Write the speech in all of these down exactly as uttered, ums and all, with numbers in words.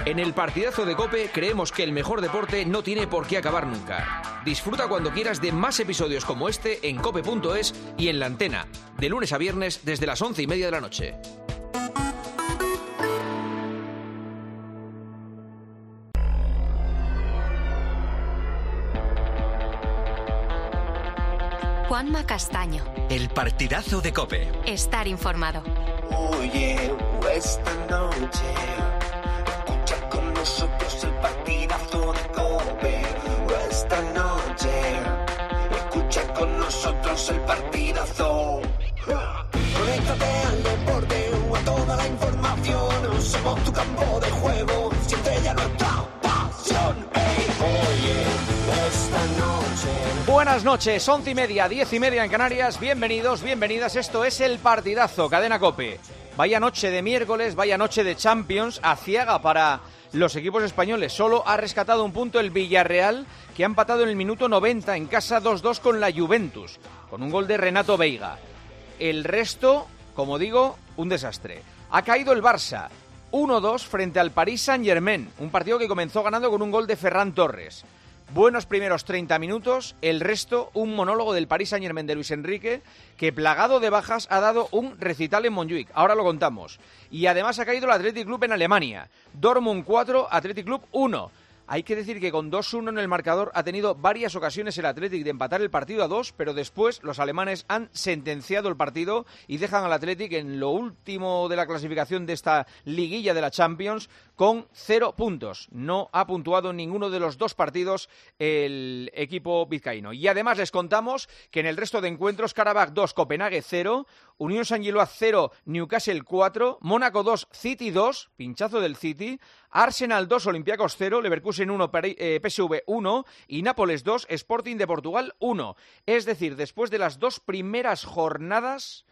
En el partidazo de COPE creemos que el mejor deporte no tiene por qué acabar nunca. Disfruta cuando quieras de más episodios como este en cope punto es y en La Antena, de lunes a viernes desde las once y media de la noche. Juanma Castaño. El partidazo de COPE. Estar informado. Oye, esta noche escucha con nosotros el partidazo de COPE. Esta noche escucha con nosotros el partidazo. Conéctate al deporte o a toda la información. Somos tu campo de juego, siempre ya nuestra pasión. Hey, oye, esta noche. Buenas noches, once y media, diez y media en Canarias. Bienvenidos, bienvenidas. Esto es el partidazo, Cadena COPE. Vaya noche de miércoles, vaya noche de Champions, aciaga para los equipos españoles. Solo ha rescatado un punto el Villarreal, que ha empatado en el minuto noventa en casa dos dos con la Juventus, con un gol de Renato Veiga. El resto, como digo, un desastre. Ha caído el Barça, uno dos frente al Paris Saint-Germain, un partido que comenzó ganando con un gol de Ferran Torres. Buenos primeros treinta minutos, el resto un monólogo del Paris Saint-Germain de Luis Enrique, que plagado de bajas ha dado un recital en Montjuic, ahora lo contamos. Y además ha caído el Athletic Club en Alemania, Dortmund cuatro, Athletic Club uno. Hay que decir que con dos uno en el marcador ha tenido varias ocasiones el Athletic de empatar el partido a dos, pero después los alemanes han sentenciado el partido y dejan al Athletic en lo último de la clasificación de esta liguilla de la Champions con cero puntos. No ha puntuado en ninguno de los dos partidos el equipo vizcaíno. Y además les contamos que en el resto de encuentros, Karabakh dos, Copenhague cero, Unión Saint-Gilloise cero, Newcastle cuatro, Mónaco dos, City dos, pinchazo del City, Arsenal dos, Olympiacos cero, Leverkusen uno, P S V uno y Nápoles dos, Sporting de Portugal uno. Es decir, después de las dos primeras jornadas,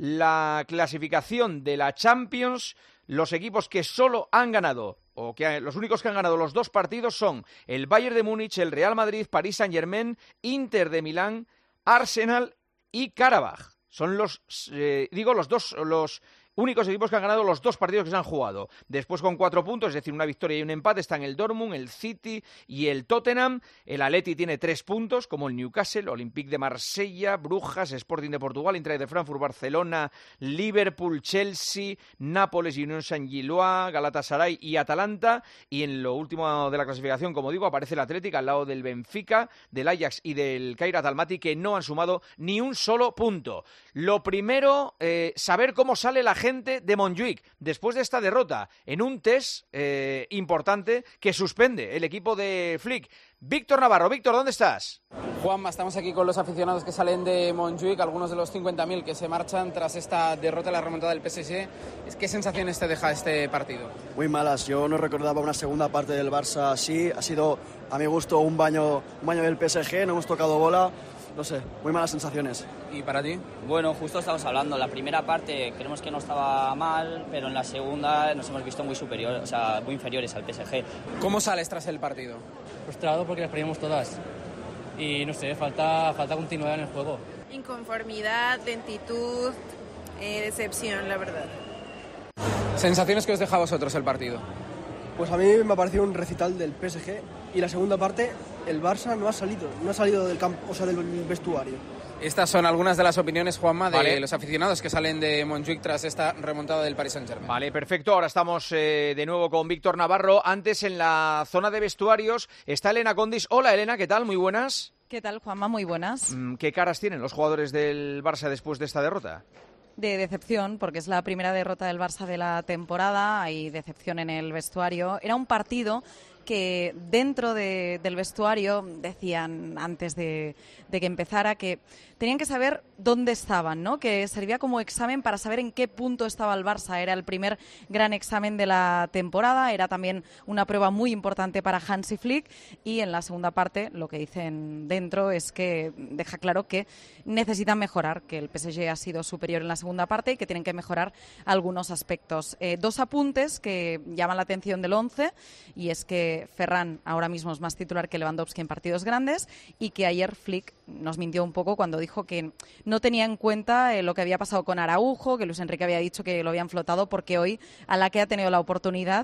la clasificación de la Champions, los equipos que solo han ganado, o que los únicos que han ganado los dos partidos son el Bayern de Múnich, el Real Madrid, París Saint-Germain, Inter de Milán, Arsenal y Karabakh. Son los, eh, digo, los dos, los únicos equipos que han ganado los dos partidos que se han jugado. Después con cuatro puntos, es decir, una victoria y un empate, están el Dortmund, el City y el Tottenham. El Atleti tiene tres puntos, como el Newcastle, Olympique de Marsella, Brujas, Sporting de Portugal, Eintracht de Frankfurt, Barcelona, Liverpool, Chelsea, Nápoles, Unión Saint-Gilloise, Galatasaray y Atalanta. Y en lo último de la clasificación, como digo, aparece el Atlético al lado del Benfica, del Ajax y del Kairat Almaty, que no han sumado ni un solo punto. Lo primero, eh, saber cómo sale la gente de Montjuic después de esta derrota en un test eh, importante que suspende el equipo de Flick. Víctor Navarro, Víctor, ¿dónde estás? Juanma, estamos aquí con los aficionados que salen de Montjuic, algunos de los cincuenta mil que se marchan tras esta derrota, la remontada del P S G. ¿Qué sensaciones te deja este partido? Muy malas, yo no recordaba una segunda parte del Barça así, ha sido a mi gusto un baño, un baño del P S G, no hemos tocado bola. No sé, muy malas sensaciones. ¿Y para ti? Bueno, justo estamos hablando. La primera parte creemos que no estaba mal, pero en la segunda nos hemos visto muy superior, o sea, muy inferiores al P S G. ¿Cómo sales tras el partido? Frustrado porque las perdimos todas. Y no sé, falta, falta continuidad en el juego. Inconformidad, lentitud, eh, decepción, la verdad. ¿Sensaciones que os deja a vosotros el partido? Pues a mí me ha parecido un recital del P S G y la segunda parte el Barça no ha salido, no ha salido del campo, o sea, del vestuario. Estas son algunas de las opiniones, Juanma, de Vale. los aficionados que salen de Montjuic tras esta remontada del Paris Saint-Germain. Vale, perfecto. Ahora estamos eh, de nuevo con Víctor Navarro. Antes, en la zona de vestuarios, está Elena Condis. Hola, Elena, ¿qué tal? Muy buenas. ¿Qué tal, Juanma? Muy buenas. ¿Qué caras tienen los jugadores del Barça después de esta derrota? De decepción, porque es la primera derrota del Barça de la temporada. Hay decepción en el vestuario. Era un partido que dentro de, del vestuario decían antes de, de que empezara que tenían que saber dónde estaban, ¿no? Que servía como examen para saber en qué punto estaba el Barça. Era el primer gran examen de la temporada, era también una prueba muy importante para Hansi Flick, y en la segunda parte lo que dicen dentro es que deja claro que necesitan mejorar, que el P S G ha sido superior en la segunda parte y que tienen que mejorar algunos aspectos. Eh, dos apuntes que llaman la atención del once, y es que Ferran ahora mismo es más titular que Lewandowski en partidos grandes, y que ayer Flick nos mintió un poco cuando dijo que no tenía en cuenta eh, lo que había pasado con Araujo, que Luis Enrique había dicho que lo habían flotado, porque hoy, a la que ha tenido la oportunidad,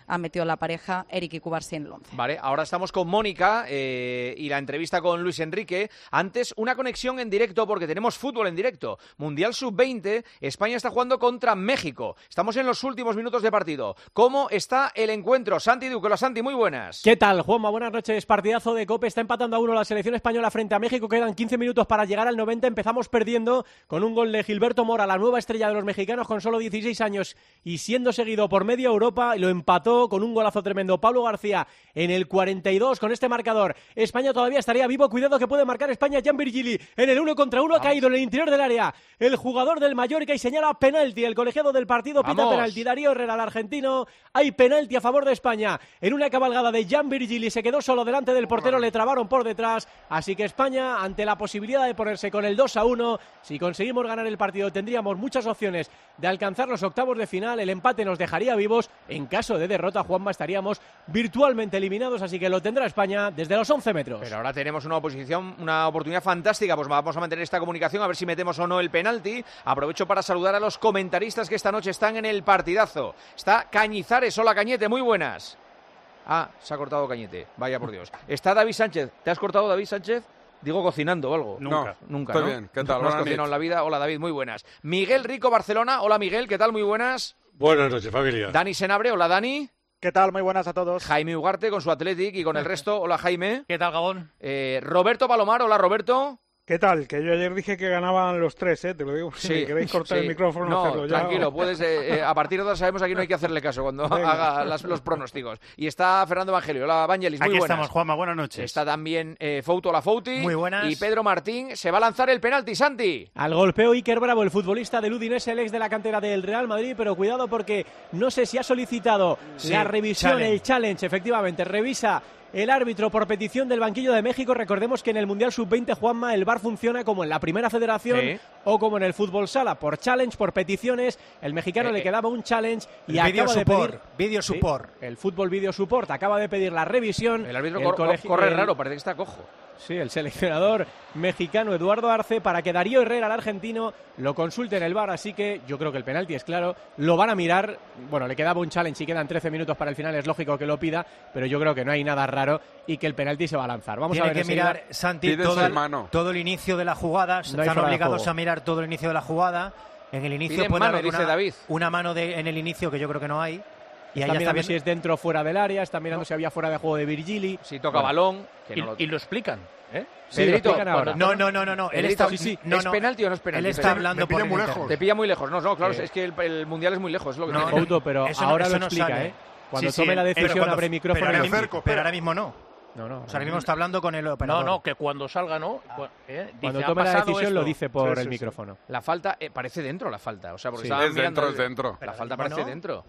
han metido la pareja Eric y Cubarsí en el once. Vale, ahora estamos con Mónica eh, y la entrevista con Luis Enrique. Antes, una conexión en directo porque tenemos fútbol en directo. Mundial sub veinte, España está jugando contra México. Estamos en los últimos minutos de partido. ¿Cómo está el encuentro? Santi Duque, hola Santi, muy buenas. ¿Qué tal, Juanma? Buenas noches. Partidazo de COPE. Está empatando a uno la selección española frente a México. Quedan quince minutos para llegar al noventa. Empezamos perdiendo con un gol de Gilberto Mora, la nueva estrella de los mexicanos con solo dieciséis años y siendo seguido por media Europa, y lo empató con un golazo tremendo Pablo García en el cuarenta y dos. Con este marcador España todavía estaría vivo. Cuidado que puede marcar España. Jan Virgili en el uno contra uno ha caído en el interior del área el jugador del Mallorca y señala penalti. El colegiado del partido pita Vamos. penalti. Darío Herrera, el argentino. Hay penalti a favor de España en una cabalgada de Jan Virgili. Se quedó solo delante del portero, le trabaron por detrás. Así que España, ante la posibilidad de ponerse con el dos a uno, si conseguimos ganar el partido tendríamos muchas opciones de alcanzar los octavos de final. El empate nos dejaría vivos. En caso de derrota, Juanma, estaríamos virtualmente eliminados, así que lo tendrá España desde los once metros. Pero ahora tenemos una oposición, una oportunidad fantástica, pues vamos a mantener esta comunicación a ver si metemos o no el penalti. Aprovecho para saludar a los comentaristas que esta noche están en el partidazo. Está Cañizares, hola Cañete, muy buenas. Ah, se ha cortado Cañete, vaya por Dios. Está David Sánchez, ¿te has cortado David Sánchez? Digo cocinando o algo. Nunca. No, nunca, Estoy ¿no? bien, ¿qué tal? No has Buenas cocinado noches. en la vida. Hola David, muy buenas. Miguel Rico, Barcelona, hola Miguel, ¿qué tal? Muy buenas. Buenas noches, familia. Dani Senabre, hola Dani. ¿Qué tal? Muy buenas a todos. Jaime Ugarte con su Athletic y con el resto, hola Jaime. ¿Qué tal, Gabón? Eh, Roberto Palomar, hola Roberto. ¿Qué tal? Que yo ayer dije que ganaban los tres, ¿eh? Te lo digo. Si Sí, me queréis cortar sí. el micrófono, no, hacerlo ya. tranquilo, puedes. Eh, eh, a partir de ahora sabemos aquí no hay que hacerle caso cuando Venga. haga las- los pronósticos. Y está Fernando Evangelio. Hola, Vangelis, muy Aquí buenas. estamos, Juanma, buenas noches. Está también eh, Fouto, la Fouti. Muy buenas. Y Pedro Martín. Se va a lanzar el penalti, Santi. Al golpeo Iker Bravo, el futbolista del Udinese, el ex de la cantera del Real Madrid, pero cuidado porque no sé si ha solicitado Sí, la revisión, challenge. el challenge, efectivamente, revisa el árbitro por petición del banquillo de México. Recordemos que en el Mundial sub veinte, Juanma, el V A R funciona como en la primera federación Sí. o como en el fútbol sala, por challenge, por peticiones. El mexicano Eh, le eh. quedaba un challenge y El video acaba de support, pedir... video Sí, support. el fútbol video support acaba de pedir la revisión. El árbitro El cor- colegi- corre el- raro, parece que está cojo. Sí, el seleccionador mexicano Eduardo Arce, para que Darío Herrera, el argentino, lo consulte en el V A R, así que yo creo que el penalti es claro, lo van a mirar. Bueno, le quedaba un challenge y quedan trece minutos para el final, es lógico que lo pida, pero yo creo que no hay nada raro y que el penalti se va a lanzar. Vamos Tiene a ver que enseguida. mirar, Santi, Pide todo su el, hermano. todo el inicio de la jugada. No hay Están fuera de obligados juego. a mirar todo el inicio de la jugada. En el inicio Piden puede mano, haber dice una, David. una mano de, en el inicio que yo creo que no hay. Y ahí Está ya está mirando viendo- si es dentro o fuera del área, está mirando si había fuera de juego de Virgili. Si toca Bueno, balón. Que y, no lo... y lo explican, ¿eh? Sí, lo Pedrito, explican ahora. No, no, no, no, no. Él Pedrito, está, sí, sí. no, ¿Es no. penalti o no es penalti? Él está Pedro? hablando Me pilla por muy el lejos. internet. Te pilla muy lejos. No, no, claro, Eh. es que el, el mundial es muy lejos. Es lo que No, te no, digo. Couto, pero Eso no- ahora eso lo no explica, sale. ¿eh? Cuando Sí, sí, tome la pero decisión cuando- abre micrófono. Pero ahora, y- mismo, acerco, pero espera. ahora mismo no. No, no. O sea, ahora mismo está hablando con el operador. No, no, que cuando salga, ¿no? Eh, Cuando dice, tome ha la pasado decisión esto. lo dice por Sí, el sí, micrófono. La falta eh, parece dentro, la falta. O sea, porque Sí. estaban Es mirando dentro, el- es dentro. La falta Bueno. parece dentro.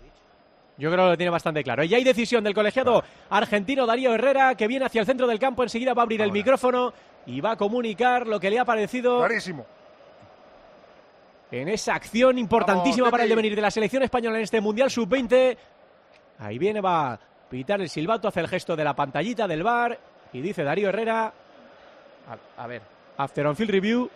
Yo creo que lo tiene bastante claro. Y hay decisión del colegiado argentino Darío Herrera, que viene hacia el centro del campo. Enseguida va a abrir el Ahora. micrófono y va a comunicar lo que le ha parecido Clarísimo. en esa acción importantísima Vamos, para el Teti. devenir de la selección española en este Mundial sub veinte. Ahí viene, va a pitar el silbato, hace el gesto de la pantallita del V A R y dice Darío Herrera, A, a ver. after on field review.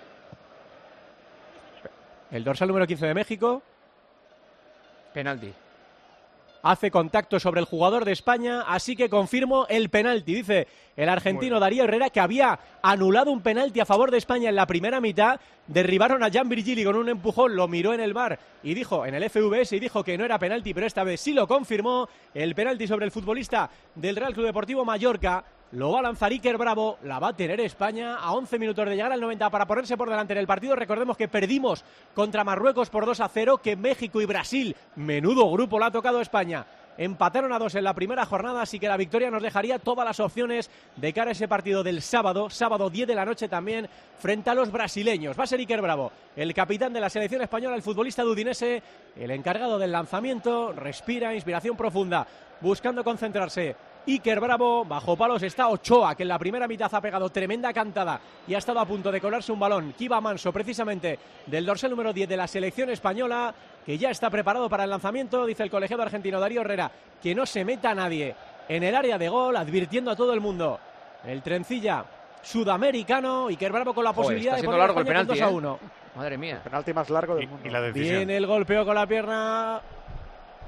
El dorsal número quince de México Penalti. hace contacto sobre el jugador de España, así que confirmo el penalti. Dice el argentino Darío Herrera que había anulado un penalti a favor de España en la primera mitad. Derribaron a Jan Virgili con un empujón, lo miró en el V A R y dijo, en el F V S, y dijo que no era penalti, pero esta vez sí lo confirmó. El penalti sobre el futbolista del Real Club Deportivo Mallorca. Lo va a lanzar Iker Bravo, la va a tener España a once minutos de llegar al noventa para ponerse por delante en el partido. Recordemos que perdimos contra Marruecos por dos a cero, que México y Brasil, menudo grupo, le ha tocado a España. Empataron a dos en la primera jornada, así que la victoria nos dejaría todas las opciones de cara a ese partido del sábado, sábado diez de la noche también, frente a los brasileños. Va a ser Iker Bravo, el capitán de la selección española, el futbolista de Udinese, el encargado del lanzamiento. Respira, inspiración profunda, buscando concentrarse. Iker Bravo, bajo palos está Ochoa, que en la primera mitad ha pegado tremenda cantada y ha estado a punto de colarse un balón que iba manso precisamente del dorsal número diez de la selección española, que ya está preparado para el lanzamiento. Dice el colegiado argentino Darío Herrera que no se meta nadie en el área de gol, advirtiendo a todo el mundo. El trencilla sudamericano, Iker Bravo con la Joder, posibilidad está de siendo poner largo a el España con penalti, dos a ¿eh? uno. Madre mía. Penalti más largo del mundo. Y la decisión. Viene el golpeo con la pierna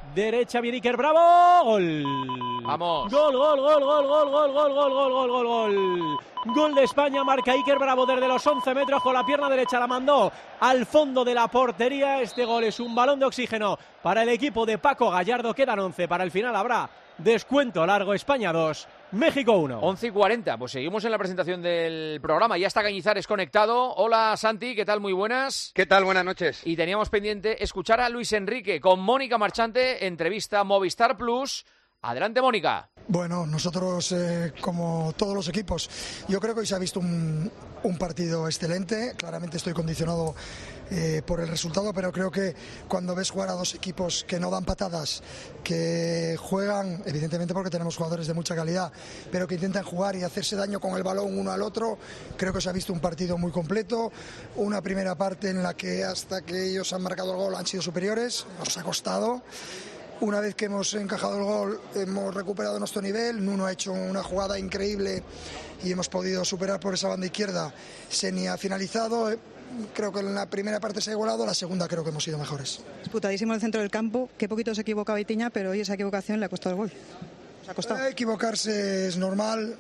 derecha, viene Iker Bravo, gol. Vamos. Gol, gol, gol, gol, gol, gol, gol, gol, gol, gol, gol, gol. Gol de España, marca Iker Bravo desde los once metros con la pierna derecha, la mandó al fondo de la portería. Este gol es un balón de oxígeno para el equipo de Paco Gallardo. Quedan once, para el final habrá descuento largo. España dos, México uno. once y cuarenta, pues seguimos en la presentación del programa. Ya está Cañizares conectado. Hola Santi, ¿qué tal? Muy buenas. ¿Qué tal? Buenas noches. Y teníamos pendiente escuchar a Luis Enrique con Mónica Marchante, entrevista Movistar Plus. Adelante, Mónica. Bueno, nosotros, eh, como todos los equipos, yo creo que hoy se ha visto un, un partido excelente. Claramente estoy condicionado eh, por el resultado, pero creo que cuando ves jugar a dos equipos que no dan patadas, que juegan, evidentemente porque tenemos jugadores de mucha calidad, pero que intentan jugar y hacerse daño con el balón uno al otro, creo que se ha visto un partido muy completo. Una primera parte en la que hasta que ellos han marcado el gol han sido superiores, nos ha costado. Una vez que hemos encajado el gol, hemos recuperado nuestro nivel. Nuno ha hecho una jugada increíble y hemos podido superar por esa banda izquierda. Seni ha finalizado. Creo que en la primera parte se ha igualado, la segunda creo que hemos sido mejores. Disputadísimo el centro del campo. Qué poquito se equivoca Vitinha, pero hoy esa equivocación le ha costado el gol. Se ha costado. Eh, equivocarse es normal.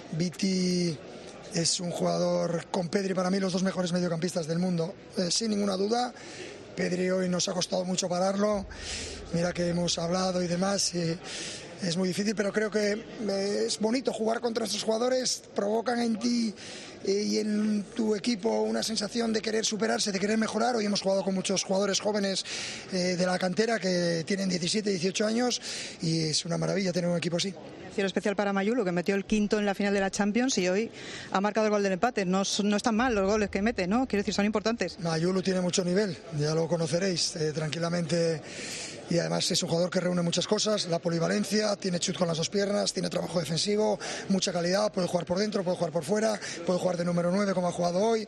Viti es un jugador, con Pedri, para mí los dos mejores mediocampistas del mundo, eh, sin ninguna duda. Pedri hoy nos ha costado mucho pararlo. Mira que hemos hablado y demás, y es muy difícil, pero creo que es bonito jugar contra estos jugadores. Provocan en ti y en tu equipo una sensación de querer superarse, de querer mejorar. Hoy hemos jugado con muchos jugadores jóvenes eh, de la cantera que tienen diecisiete, dieciocho años y es una maravilla tener un equipo así. Mención especial para Mayulo, que metió el quinto en la final de la Champions y hoy ha marcado el gol del empate. No, no están mal los goles que mete, ¿no? Quiero decir, son importantes. Mayulo tiene mucho nivel, ya lo conoceréis eh, tranquilamente. Y además es un jugador que reúne muchas cosas, la polivalencia, tiene chut con las dos piernas, tiene trabajo defensivo, mucha calidad, puede jugar por dentro, puede jugar por fuera, puede jugar de número nueve como ha jugado hoy.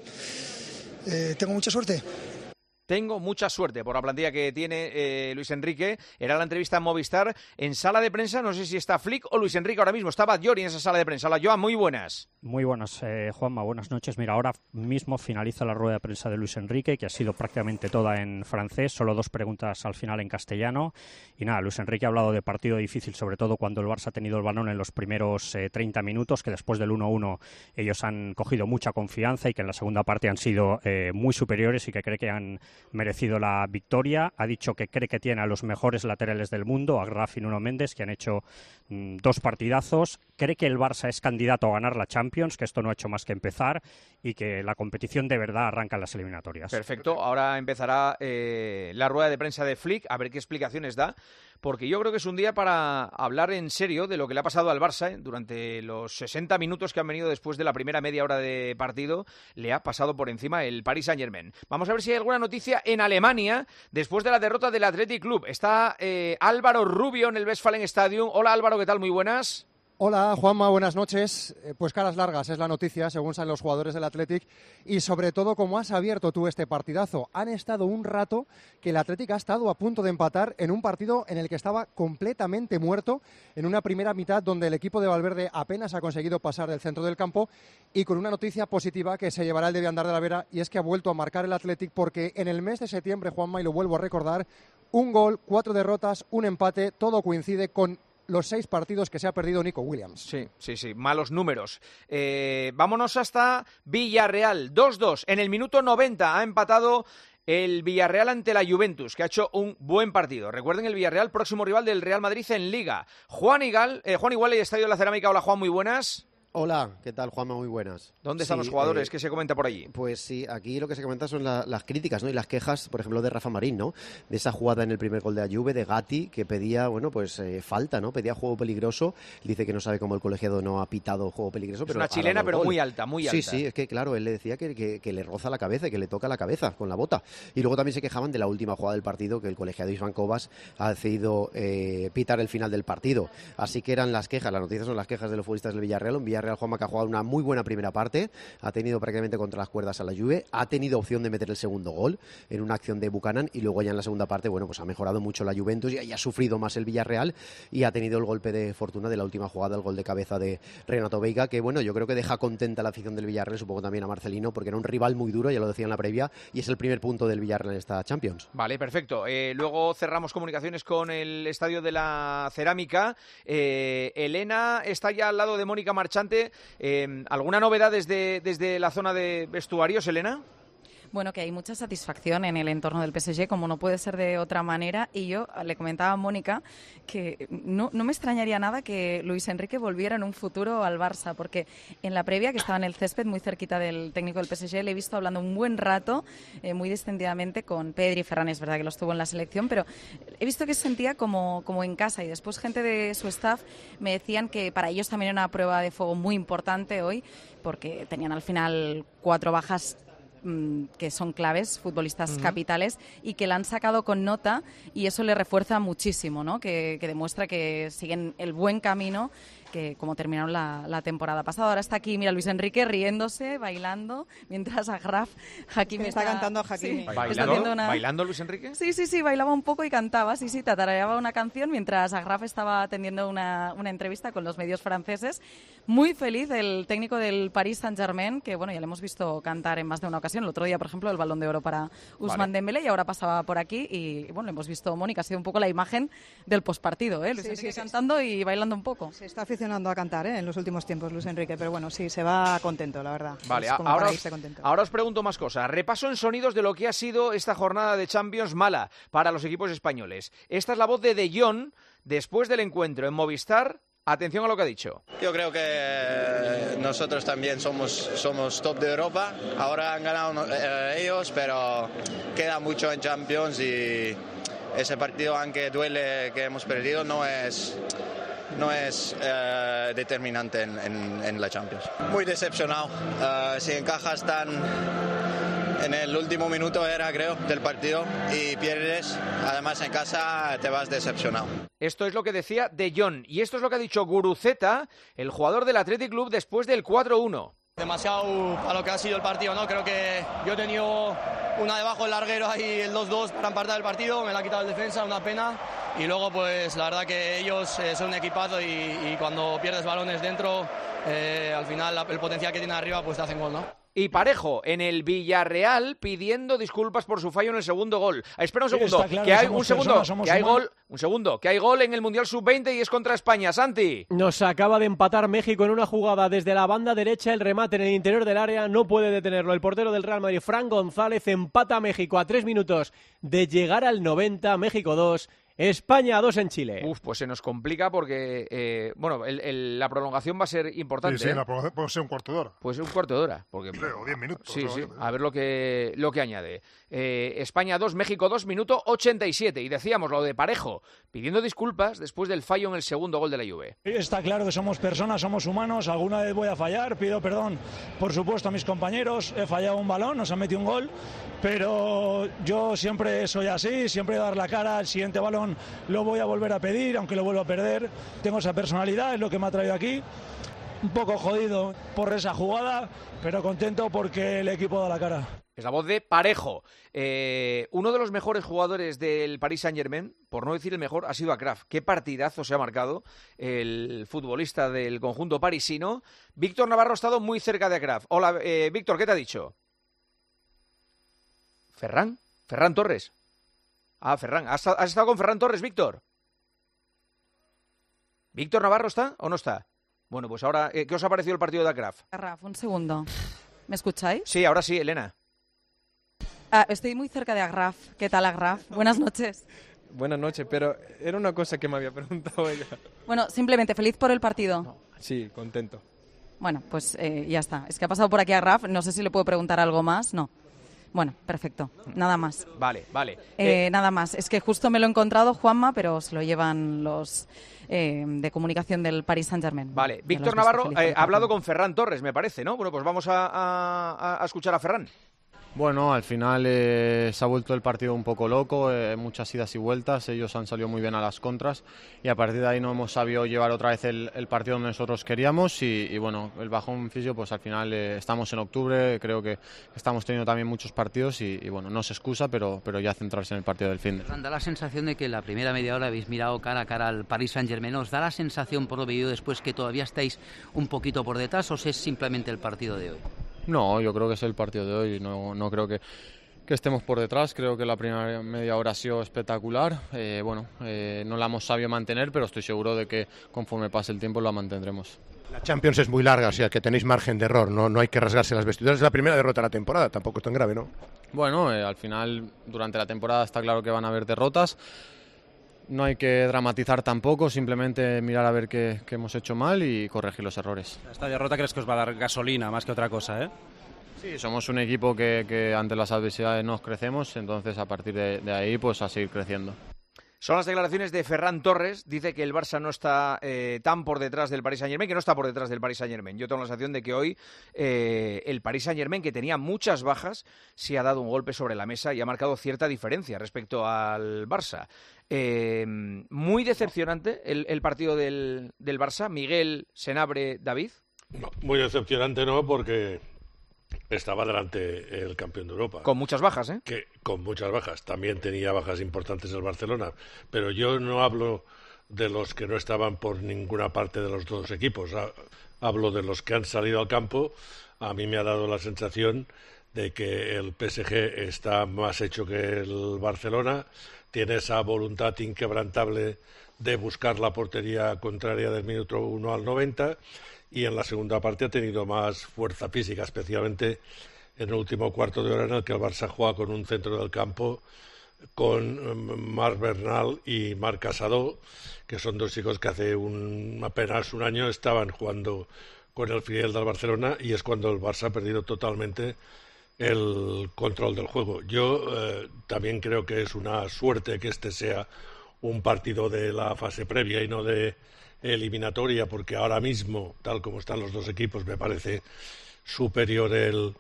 Eh, tengo mucha suerte. Tengo mucha suerte por la plantilla que tiene eh, Luis Enrique. Era la entrevista en Movistar. En sala de prensa, no sé si está Flick o Luis Enrique ahora mismo. Estaba Llori en esa sala de prensa. Hola, Joan, muy buenas. Muy buenas, eh, Juanma, buenas noches. Mira, ahora mismo finaliza la rueda de prensa de Luis Enrique, que ha sido prácticamente toda en francés, solo dos preguntas al final en castellano. Y nada, Luis Enrique ha hablado de partido difícil, sobre todo cuando el Barça ha tenido el balón en los primeros eh, treinta minutos, que después del uno uno ellos han cogido mucha confianza y que en la segunda parte han sido eh, muy superiores y que cree que han merecido la victoria. Ha dicho que cree que tiene a los mejores laterales del mundo, a Graf y Nuno Méndez, que han hecho mmm, dos partidazos. Cree que el Barça es candidato a ganar la Champions, que esto no ha hecho más que empezar y que la competición de verdad arranca en las eliminatorias. Perfecto, ahora empezará eh, la rueda de prensa de Flick, a ver qué explicaciones da, porque yo creo que es un día para hablar en serio de lo que le ha pasado al Barça ¿eh? Durante los sesenta minutos que han venido después de la primera media hora de partido. Le ha pasado por encima el Paris Saint-Germain. Vamos a ver si hay alguna noticia en Alemania después de la derrota del Athletic Club. Está eh, Álvaro Rubio en el Westfalen Stadium. Hola Álvaro, ¿qué tal? Muy buenas. Hola Juanma, buenas noches. Eh, pues caras largas es la noticia, según salen los jugadores del Athletic, y sobre todo cómo has abierto tú este partidazo. Han estado un rato que el Athletic ha estado a punto de empatar en un partido en el que estaba completamente muerto, en una primera mitad donde el equipo de Valverde apenas ha conseguido pasar del centro del campo, y con una noticia positiva que se llevará el de Viandar de la Vera, y es que ha vuelto a marcar el Athletic, porque en el mes de septiembre, Juanma, y lo vuelvo a recordar, un gol, cuatro derrotas, un empate, todo coincide con los seis partidos que se ha perdido Nico Williams. Sí, sí, sí, malos números. Eh, vámonos hasta Villarreal, dos dos. En el minuto noventa ha empatado el Villarreal ante la Juventus, que ha hecho un buen partido. Recuerden, el Villarreal, próximo rival del Real Madrid en Liga. Juan Igual, eh, Juan Igual, Estadio de la Cerámica. Hola Juan, muy buenas. Hola, ¿qué tal, Juanma? Muy buenas. ¿Dónde están sí, los jugadores? Eh, ¿Qué se comenta por allí? Pues sí, aquí lo que se comenta son la, las críticas, ¿no? Y las quejas, por ejemplo, de Rafa Marín, ¿no? De esa jugada en el primer gol de la Juve, de Gatti, que pedía, bueno, pues eh, falta, ¿no? Pedía juego peligroso. Dice que no sabe cómo el colegiado no ha pitado juego peligroso. Es pero una chilena, pero muy alta, muy alta. Sí, sí, es que claro, él le decía que, que, que le roza la cabeza, que le toca la cabeza con la bota. Y luego también se quejaban de la última jugada del partido, que el colegiado Iván Covas ha decidido eh, pitar el final del partido. Así que eran las quejas, las noticias son las quejas de los futbolistas del Villarreal, un Villarreal Villarreal, Juanma, que ha jugado una muy buena primera parte, ha tenido prácticamente contra las cuerdas a la Juve, ha tenido opción de meter el segundo gol en una acción de Buchanan y luego ya en la segunda parte, bueno, pues ha mejorado mucho la Juventus y ha sufrido más el Villarreal y ha tenido el golpe de fortuna de la última jugada, el gol de cabeza de Renato Veiga, que bueno, yo creo que deja contenta la afición del Villarreal, supongo también a Marcelino, porque era un rival muy duro, ya lo decía en la previa, y es el primer punto del Villarreal en esta Champions. Vale, perfecto. Eh, luego cerramos comunicaciones con el Estadio de la Cerámica. Eh, Elena está ya al lado de Mónica Marchante. Eh, ¿Alguna novedad desde, desde la zona de vestuarios, Elena? Bueno, que hay mucha satisfacción en el entorno del P S G, como no puede ser de otra manera. Y yo le comentaba a Mónica que no, no me extrañaría nada que Luis Enrique volviera en un futuro al Barça, porque en la previa, que estaba en el césped muy cerquita del técnico del P S G, le he visto hablando un buen rato, eh, muy distendidamente, con Pedri y Ferran. Es verdad que los tuvo en la selección, pero he visto que se sentía como, como en casa. Y después gente de su staff me decían que para ellos también era una prueba de fuego muy importante hoy, porque tenían al final cuatro bajas que son claves, futbolistas uh-huh. capitales, y que la han sacado con nota, y eso le refuerza muchísimo, ¿no? Que, que demuestra que siguen el buen camino, que como terminaron la, la temporada pasada. Ahora está aquí, mira, Luis Enrique riéndose, bailando, mientras Agraf Hakimi está, está cantando a Hakimi. Sí, ¿Bailando? Una... ¿Bailando Luis Enrique? Sí, sí, sí, bailaba un poco y cantaba, sí, sí, tatareaba una canción mientras Agraf estaba atendiendo una, una entrevista con los medios franceses. Muy feliz el técnico del Paris Saint-Germain, que bueno, ya le hemos visto cantar en más de una ocasión. El otro día, por ejemplo, el Balón de Oro para Ousmane vale. Dembélé, y ahora pasaba por aquí y bueno, hemos visto, Mónica, ha sido un poco la imagen del pospartido, ¿eh? Luis sí, Enrique sí, cantando sí. y bailando un poco. Se está aficionando a cantar, ¿eh? En los últimos tiempos, Luis Enrique, pero bueno, sí, se va contento, la verdad. Vale, ahora os, ahora os pregunto más cosas. Repaso en sonidos de lo que ha sido esta jornada de Champions mala para los equipos españoles. Esta es la voz de De Jong después del encuentro en Movistar. Atención a lo que ha dicho. Yo creo que nosotros también somos, somos top de Europa. Ahora han ganado eh, ellos, pero queda mucho en Champions y ese partido, aunque duele que hemos perdido, no es... no es eh, determinante en, en, en la Champions. Muy decepcionado. Uh, si encajas tan en el último minuto era, creo, del partido y pierdes, además en casa te vas decepcionado. Esto es lo que decía De Jong y esto es lo que ha dicho Guruceta, el jugador del Athletic Club, después del cuatro uno. Demasiado a lo que ha sido el partido, ¿no? Creo que yo he tenido una debajo del larguero ahí, el dos dos para empatar el partido, me la ha quitado el defensa, una pena. Y luego, pues la verdad que ellos eh, son un equipazo y, y cuando pierdes balones dentro, eh, al final la, el potencial que tienen arriba, pues te hacen gol, ¿no? Y Parejo en el Villarreal pidiendo disculpas por su fallo en el segundo gol. Espera un Sí, segundo, claro, que hay somos un segundo, personas, somos que hay humanos. gol, un segundo, que hay gol en el Mundial sub veinte y es contra España. Santi. Nos acaba de empatar México en una jugada desde la banda derecha, el remate en el interior del área, no puede detenerlo el portero del Real Madrid, Fran González, empata a México a tres minutos de llegar al noventa, México dos, España dos en Chile. Uf, pues se nos complica porque, eh, bueno, el, el, la prolongación va a ser importante. Sí, sí, ¿eh? la prolongación puede ser un cuarto de hora. Pues un cuarto de hora. Porque, Sí, o diez minutos. Sí, o sí, sea, a ver lo que, lo que añade. Eh, España dos, México dos, minuto ochenta y siete. Y decíamos lo de Parejo, pidiendo disculpas después del fallo en el segundo gol de la Juve. Está claro que somos personas, somos humanos, alguna vez voy a fallar, pido perdón, por supuesto, a mis compañeros, he fallado un balón, nos han metido un gol, pero yo siempre soy así, siempre dar la cara, el siguiente balón lo voy a volver a pedir, aunque lo vuelva a perder, tengo esa personalidad, es lo que me ha traído aquí, un poco jodido por esa jugada, pero contento porque el equipo da la cara. Es la voz de Parejo. Eh, uno de los mejores jugadores del Paris Saint-Germain, por no decir el mejor, ha sido Akraf. Qué partidazo se ha marcado el futbolista del conjunto parisino. Víctor Navarro ha estado muy cerca de Akraf. Hola, eh, Víctor, ¿qué te ha dicho? ¿Ferran? ¿Ferran Torres? Ah, Ferran. ¿Has, has estado con Ferran Torres, Víctor? ¿Víctor Navarro está o no está? Bueno, pues ahora, eh, ¿qué os ha parecido el partido de Akraf? Raf, un segundo. ¿Me escucháis? Sí, ahora sí, Elena. Ah, estoy muy cerca de Agraf. ¿Qué tal, Agraf? Buenas noches. Buenas noches, pero era una cosa que me había preguntado ella. Bueno, simplemente feliz por el partido. Sí, contento. Bueno, pues eh, ya está. Es que ha pasado por aquí Agraf. No sé si le puedo preguntar algo más. No. Bueno, perfecto. Nada más. Vale, vale. Eh, eh, nada más. Es que justo me lo he encontrado, Juanma, pero se lo llevan los eh, de comunicación del Paris Saint-Germain. Vale. Víctor Navarro eh, ha hablado con Ferran Torres, me parece, ¿no? Bueno, pues vamos a, a, a escuchar a Ferran. Bueno, al final eh, se ha vuelto el partido un poco loco, eh, muchas idas y vueltas, ellos han salido muy bien a las contras y a partir de ahí no hemos sabido llevar otra vez el, el partido donde nosotros queríamos y, y bueno, el bajón físico, pues al final eh, estamos en octubre, creo que estamos teniendo también muchos partidos y, y bueno, no se excusa, pero, pero ya centrarse en el partido del fin de. Da la sensación de que la primera media hora habéis mirado cara a cara al Paris Saint-Germain, ¿os da la sensación por lo vivido después que todavía estáis un poquito por detrás o es simplemente el partido de hoy? No, yo creo que es el partido de hoy, no, no creo que, que estemos por detrás, creo que la primera media hora ha sido espectacular, eh, bueno, eh, no la hemos sabido mantener, pero estoy seguro de que conforme pase el tiempo la mantendremos. La Champions es muy larga, o sea que tenéis margen de error, no, no hay que rasgarse las vestiduras, es la primera derrota de la temporada, tampoco es tan grave, ¿no? Bueno, eh, al final, durante la temporada está claro que van a haber derrotas. No hay que dramatizar tampoco, simplemente mirar a ver qué, qué hemos hecho mal y corregir los errores. Esta derrota crees que os va a dar gasolina más que otra cosa, ¿eh? Sí, somos un equipo que, que ante las adversidades nos crecemos, entonces a partir de, de ahí pues a seguir creciendo. Son las declaraciones de Ferran Torres. Dice que el Barça no está eh, tan por detrás del Paris Saint-Germain, que no está por detrás del Paris Saint-Germain. Yo tengo la sensación de que hoy eh, el Paris Saint-Germain, que tenía muchas bajas, sí ha dado un golpe sobre la mesa y ha marcado cierta diferencia respecto al Barça. Eh, muy decepcionante el, el partido del, del Barça. Miguel, Senabre, David. No, muy decepcionante no, porque estaba delante el campeón de Europa. Con muchas bajas, ¿eh? Que, con muchas bajas. También tenía bajas importantes el Barcelona. Pero yo no hablo de los que no estaban por ninguna parte de los dos equipos. Hablo de los que han salido al campo. A mí me ha dado la sensación de que el P S G está más hecho que el Barcelona. Tiene esa voluntad inquebrantable de buscar la portería contraria del minuto uno al noventa. Y en la segunda parte ha tenido más fuerza física, especialmente en el último cuarto de hora en el que el Barça juega con un centro del campo con Marc Bernal y Marc Casado, que son dos chicos que hace un, apenas un año estaban jugando con el filial del Barcelona y es cuando el Barça ha perdido totalmente el control del juego. Yo eh, también creo que es una suerte que este sea un partido de la fase previa y no de eliminatoria, porque ahora mismo, tal como están los dos equipos, me parece superior el,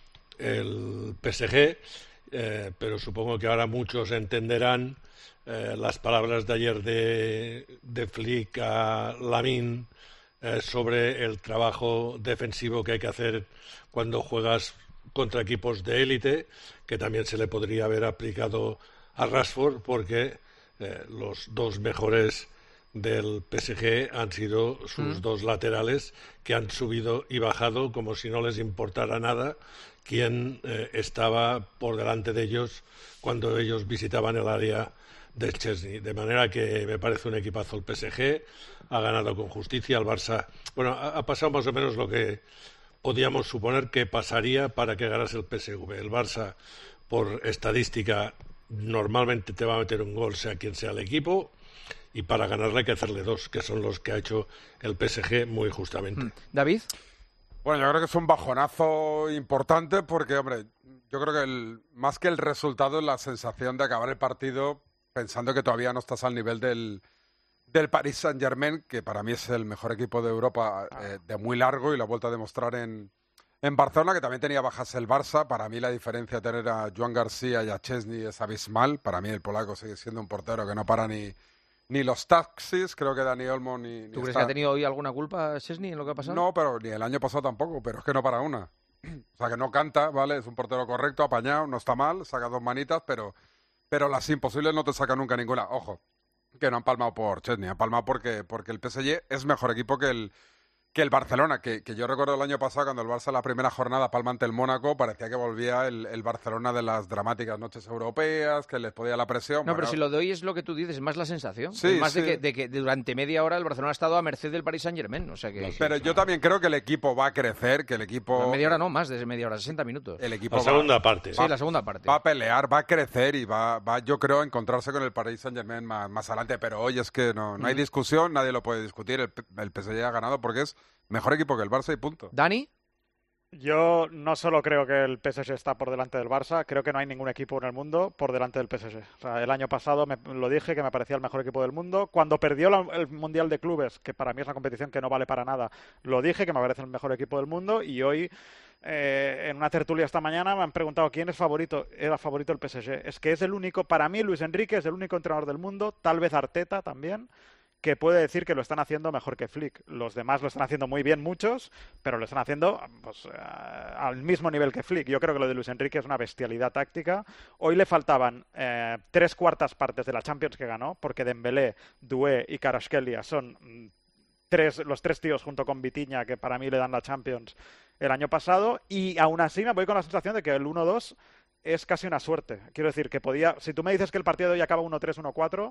el P S G, eh, pero supongo que ahora muchos entenderán eh, las palabras de ayer de, de Flick a Lamine eh, sobre el trabajo defensivo que hay que hacer cuando juegas contra equipos de élite, que también se le podría haber aplicado a Rashford, porque eh, los dos mejores del P S G han sido sus mm. dos laterales, que han subido y bajado como si no les importara nada quién eh, estaba por delante de ellos cuando ellos visitaban el área del Chesney. De manera que me parece un equipazo el P S G, ha ganado con justicia. El Barça, bueno, ha, ha pasado más o menos lo que podíamos suponer que pasaría para que ganase el P S V. El Barça, por estadística, normalmente te va a meter un gol sea quien sea el equipo, y para ganarle hay que hacerle dos, que son los que ha hecho el P S G muy justamente. Mm. David. Bueno, yo creo que es un bajonazo importante porque, hombre, yo creo que el, más que el resultado es la sensación de acabar el partido pensando que todavía no estás al nivel del, del Paris Saint-Germain, que para mí es el mejor equipo de Europa eh, de muy largo y lo ha vuelto a demostrar en, en Barcelona, que también tenía bajas el Barça. Para mí la diferencia de tener a Joan García y a Chesney es abismal. Para mí el polaco sigue siendo un portero que no para ni... Ni los taxis, creo que Dani Olmo ni... ni ¿Tú crees está... que ha tenido hoy alguna culpa Szczęsny en lo que ha pasado? No, pero ni el año pasado tampoco, pero es que no para una. O sea, que no canta, ¿vale? Es un portero correcto, apañado, no está mal, saca dos manitas, pero, pero las imposibles no te saca nunca ninguna. Ojo, que no han palmado por Szczęsny, han palmado porque, porque el P S G es mejor equipo que el... que el Barcelona, que, que yo recuerdo el año pasado cuando el Barça en la primera jornada palma ante el Mónaco, parecía que volvía el, el Barcelona de las dramáticas noches europeas, que les podía la presión. No, bueno, pero si lo de hoy es lo que tú dices, es más la sensación. Sí, es más sí. de, que, de que durante media hora el Barcelona ha estado a merced del Paris Saint-Germain. O sea que, pero yo también creo que el equipo va a crecer, que el equipo... No, media hora no, más de media hora, sesenta minutos. El equipo la va, segunda parte. Sí, la segunda parte. Va a pelear, va a crecer y va, va yo creo, a encontrarse con el Paris Saint-Germain más, más adelante. Pero hoy es que no, no hay discusión, nadie lo puede discutir. El, el P S G ha ganado porque es mejor equipo que el Barça y punto. ¿Dani? Yo no solo creo que el P S G está por delante del Barça, creo que no hay ningún equipo en el mundo por delante del P S G. O sea, el año pasado me, lo dije que me parecía el mejor equipo del mundo. Cuando perdió la, el Mundial de Clubes, que para mí es una competición que no vale para nada, lo dije que me parece el mejor equipo del mundo y hoy eh, en una tertulia esta mañana me han preguntado quién es favorito, era favorito el P S G. Es que es el único, para mí Luis Enrique es el único entrenador del mundo, tal vez Arteta también, que puede decir que lo están haciendo mejor que Flick. Los demás lo están haciendo muy bien, muchos, pero lo están haciendo pues, uh, al mismo nivel que Flick. Yo creo que lo de Luis Enrique es una bestialidad táctica. Hoy le faltaban eh, tres cuartas partes de la Champions que ganó, porque Dembélé, Doué y Kvaratskhelia son mm, tres, los tres tíos junto con Vitinha que para mí le dan la Champions el año pasado, y aún así me voy con la sensación de que el uno dos es casi una suerte. Quiero decir que podía, si tú me dices que el partido de hoy acaba uno tres, uno cuatro,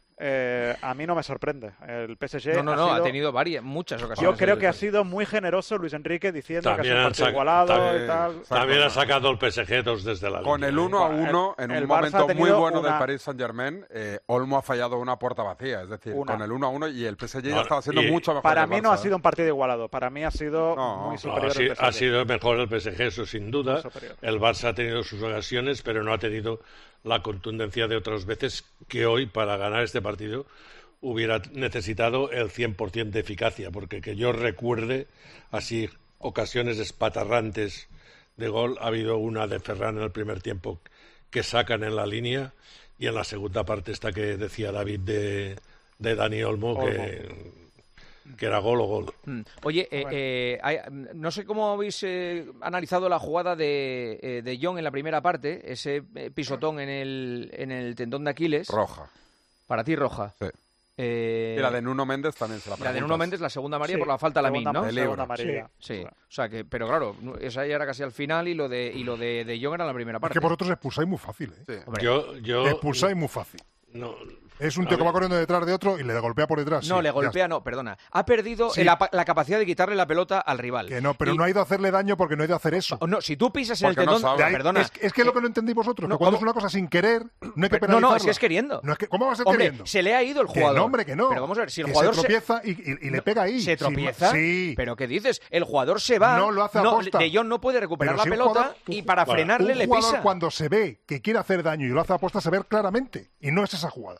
eh, a mí no me sorprende. El P S G No, no, ha, no, sido, ha tenido varias, muchas ocasiones. yo creo que ha sido muy generoso Luis Enrique diciendo También que ha sido un partido han sac- igualado también- y tal. También ha sacado el P S G dos desde la Con línea, el uno a ¿eh? uno, en el un Barça ha momento muy tenido bueno una- del Paris Saint-Germain, eh, Olmo ha fallado una puerta vacía. Es decir, Una. con el uno a uno y el P S G ya No, estaba siendo y- mucho mejor Para que el mí no ha Barça, sido un partido igualado. Para mí ha sido No, muy no, superior ha, sido, el P S G. ha sido mejor el P S G, eso sin duda. Muy superior. El Barça ha tenido sus ocasiones, pero no ha tenido la contundencia de otras veces que hoy, para ganar este partido, hubiera necesitado el cien por ciento de eficacia, porque que yo recuerde así ocasiones espatarrantes de gol, ha habido una de Ferran en el primer tiempo que sacan en la línea, y en la segunda parte esta que decía David de, de Dani Olmo, Olmo. Que, que era gol o gol. Mm. Oye, eh, eh, hay- no sé cómo habéis eh, analizado la jugada de, eh, de Jong en la primera parte, ese eh, pisotón en el, en el tendón de Aquiles. Roja. Para ti, roja. Sí. Eh, Y la de Nuno Méndez también se la la de Nuno preguntas. Méndez, la segunda amarilla Sí, por la falta a la segunda- ¿no? De libro. segunda amarilla. Sí. O sea que, pero claro, esa ya era casi al final y lo de y lo de, de Jong era la primera Es parte. que vosotros expulsáis muy fácil, ¿eh? Sí. Hombre, Yo, yo, Expulsáis muy fácil. no, Es un a tío que ver. va corriendo detrás de otro y le golpea por detrás. no, sí, le ya golpea, no, perdona. Ha perdido Sí. la, la capacidad de quitarle la pelota al rival. Que no, pero Y- no ha ido a hacerle daño porque no ha ido a hacer eso. No, si tú pisas en el Porque no tendón, sabe. De ahí- perdona. es, es que es lo que no entendéis vosotros, No, que cuando ¿cómo? es una cosa sin querer, no hay que Pero- no, penalizarla. no, es que es queriendo. No, es que, ¿cómo va a ser Hombre, queriendo? se le ha ido el Que jugador. no, hombre, que no. Pero vamos a ver, si el Que jugador se tropieza y, y- y le pega ahí. ¿Se Sí, tropieza? Sí. ¿Pero qué dices? El jugador se va. No lo hace a posta. De Jong no puede recuperar Pero la si un pelota jugador- y para Vale. frenarle un le jugador pisa. cuando se ve que quiere hacer daño y lo hace a posta se ve claramente. Y no es esa jugada.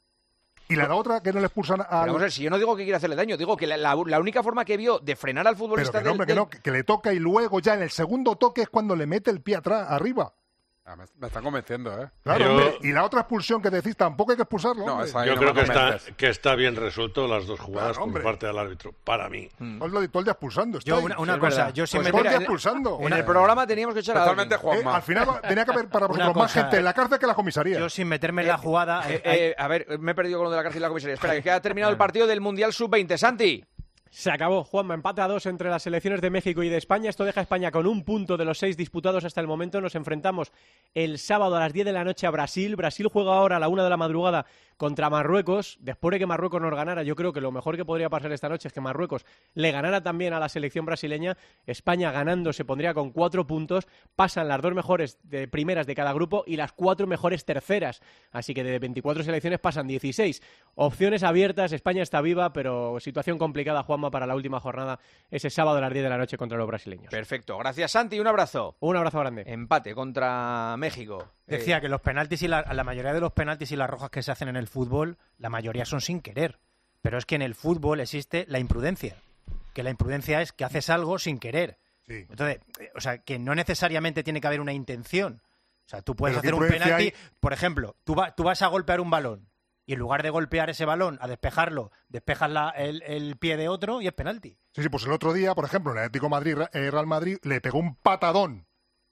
Y la otra que no le expulsan Pero al... vamos a ver, si yo no digo que quiera hacerle daño, digo que la, la- la única forma que vio de frenar al Pero futbolista que no, del- hombre, que del- no, que, que le toca y luego ya en el segundo toque es cuando le mete el pie atrás, arriba. Ah, me, me están convenciendo, ¿eh? Claro, Yo- hombre. Y la otra expulsión que decís, tampoco hay que expulsarlo, No, hombre. esa ahí yo no creo me que está, convences. que está bien resuelto las dos jugadas Claro, hombre. por parte del árbitro, para mí. Todo el día- todo el día expulsando. Yo, estáis. una, una es cosa, verdad. yo sin Pues Todo el meter... día en- expulsando. En el programa teníamos que echar a Totalmente alguien. Eh, Juanma. al final va- tenía que haber para vosotros Una más cosa, gente en la cárcel que en la comisaría. Yo sin meterme en la jugada... Eh, hay- eh, a ver, me he perdido con lo de la cárcel y la comisaría. Espera, que ha terminado el partido del Mundial sub veinte. Santi. Se acabó, Juanma, empate a dos entre las selecciones de México y de España. Esto deja a España con un punto de los seis disputados hasta el momento. Nos enfrentamos el sábado a las diez de la noche a Brasil. Brasil juega ahora a la una de la madrugada contra Marruecos. Después de que Marruecos nos ganara, yo creo que lo mejor que podría pasar esta noche es que Marruecos le ganara también a la selección brasileña. España ganando se pondría con cuatro puntos. Pasan las dos mejores de primeras de cada grupo y las cuatro mejores terceras. Así que de veinticuatro selecciones pasan dieciséis. Opciones abiertas, España está viva, pero situación complicada, Juanma, para la última jornada ese sábado a las diez de la noche contra los brasileños. Perfecto. Gracias, Santi. Un abrazo. Un abrazo grande. Empate contra México. Decía Eh, que los penaltis y la, la mayoría de los penaltis y las rojas que se hacen en el fútbol, la mayoría son sin querer. Pero es que en el fútbol existe la imprudencia. Que la imprudencia es que haces algo sin querer. Sí. Entonces, eh, o sea, que no necesariamente tiene que haber una intención. O sea, tú puedes Pero ¿qué hacer un imprudencia penalti, hay? por ejemplo, tú, va- tú vas a golpear un balón y en lugar de golpear ese balón a despejarlo, despejas la- el, el pie de otro y es penalti. Sí, sí, pues el otro día, por ejemplo, en el Atlético Madrid, eh, Real Madrid, le pegó un patadón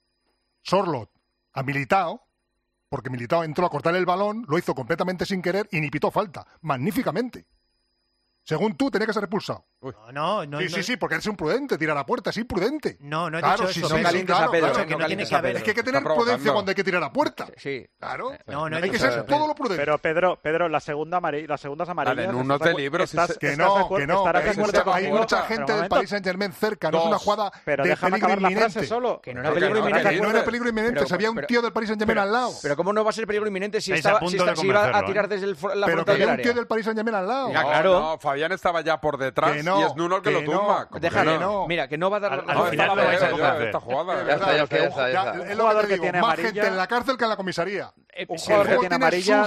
Sorlot a Militao, porque Militao entró a cortar el balón, lo hizo completamente sin querer y ni pitó falta. Magníficamente. Según tú, tenía que ser expulsado. No, no, no. sí, no, sí, sí, porque eres imprudente, tirar a puerta, es imprudente. No, no he Claro, dicho sí, eso. sí, pero- sí, calientes claro, a Pedro, claro. que no no tiene calientes que a haber. Es que hay que Está tener prudencia provocando. cuando hay que tirar a puerta. Sí. Claro. No, no he hay que dicho ser eso. todo lo prudente. Pero Pedro, Pedro, la segunda amari- las segundas amarillas. Dale, en unos ¿estás de libro, si estás- se- Que estás de no, acuerdo- que no. estarás de que acuerdo hay conmigo? mucha Pero gente un del momento. Paris Saint Germain cerca, no es Dos. una jugada Pero de déjame peligro acabar la inminente. frase solo. Que no era Que peligro no, inminente. Que no era peligro inminente, Pero- se había un pero- tío del Paris Saint Germain pero- al lado. Pero ¿cómo no va a ser peligro inminente si, Estáis a estaba, punto si, está- de si iba a convencerlo, tirar ¿eh? desde el, fr- la Pero que frontal había del un tío área? del Paris Saint Germain al lado. Venga, No, claro. no, Fabián estaba ya por detrás Que no, y es Nuno el que, que lo tumba. no, ¿Cómo que que no? no. Mira, que no va a dar Al- la al No, vuelta final a la lo esta, vais a pelota. convencer. esta jugada. Ya está, ya está, ya está, ya Ya, está. es lo jugador que te que digo, tiene más amarilla- gente en la cárcel que en la comisaría. Eh, Un Si el jugador que juego tiene tiene amarilla. sus,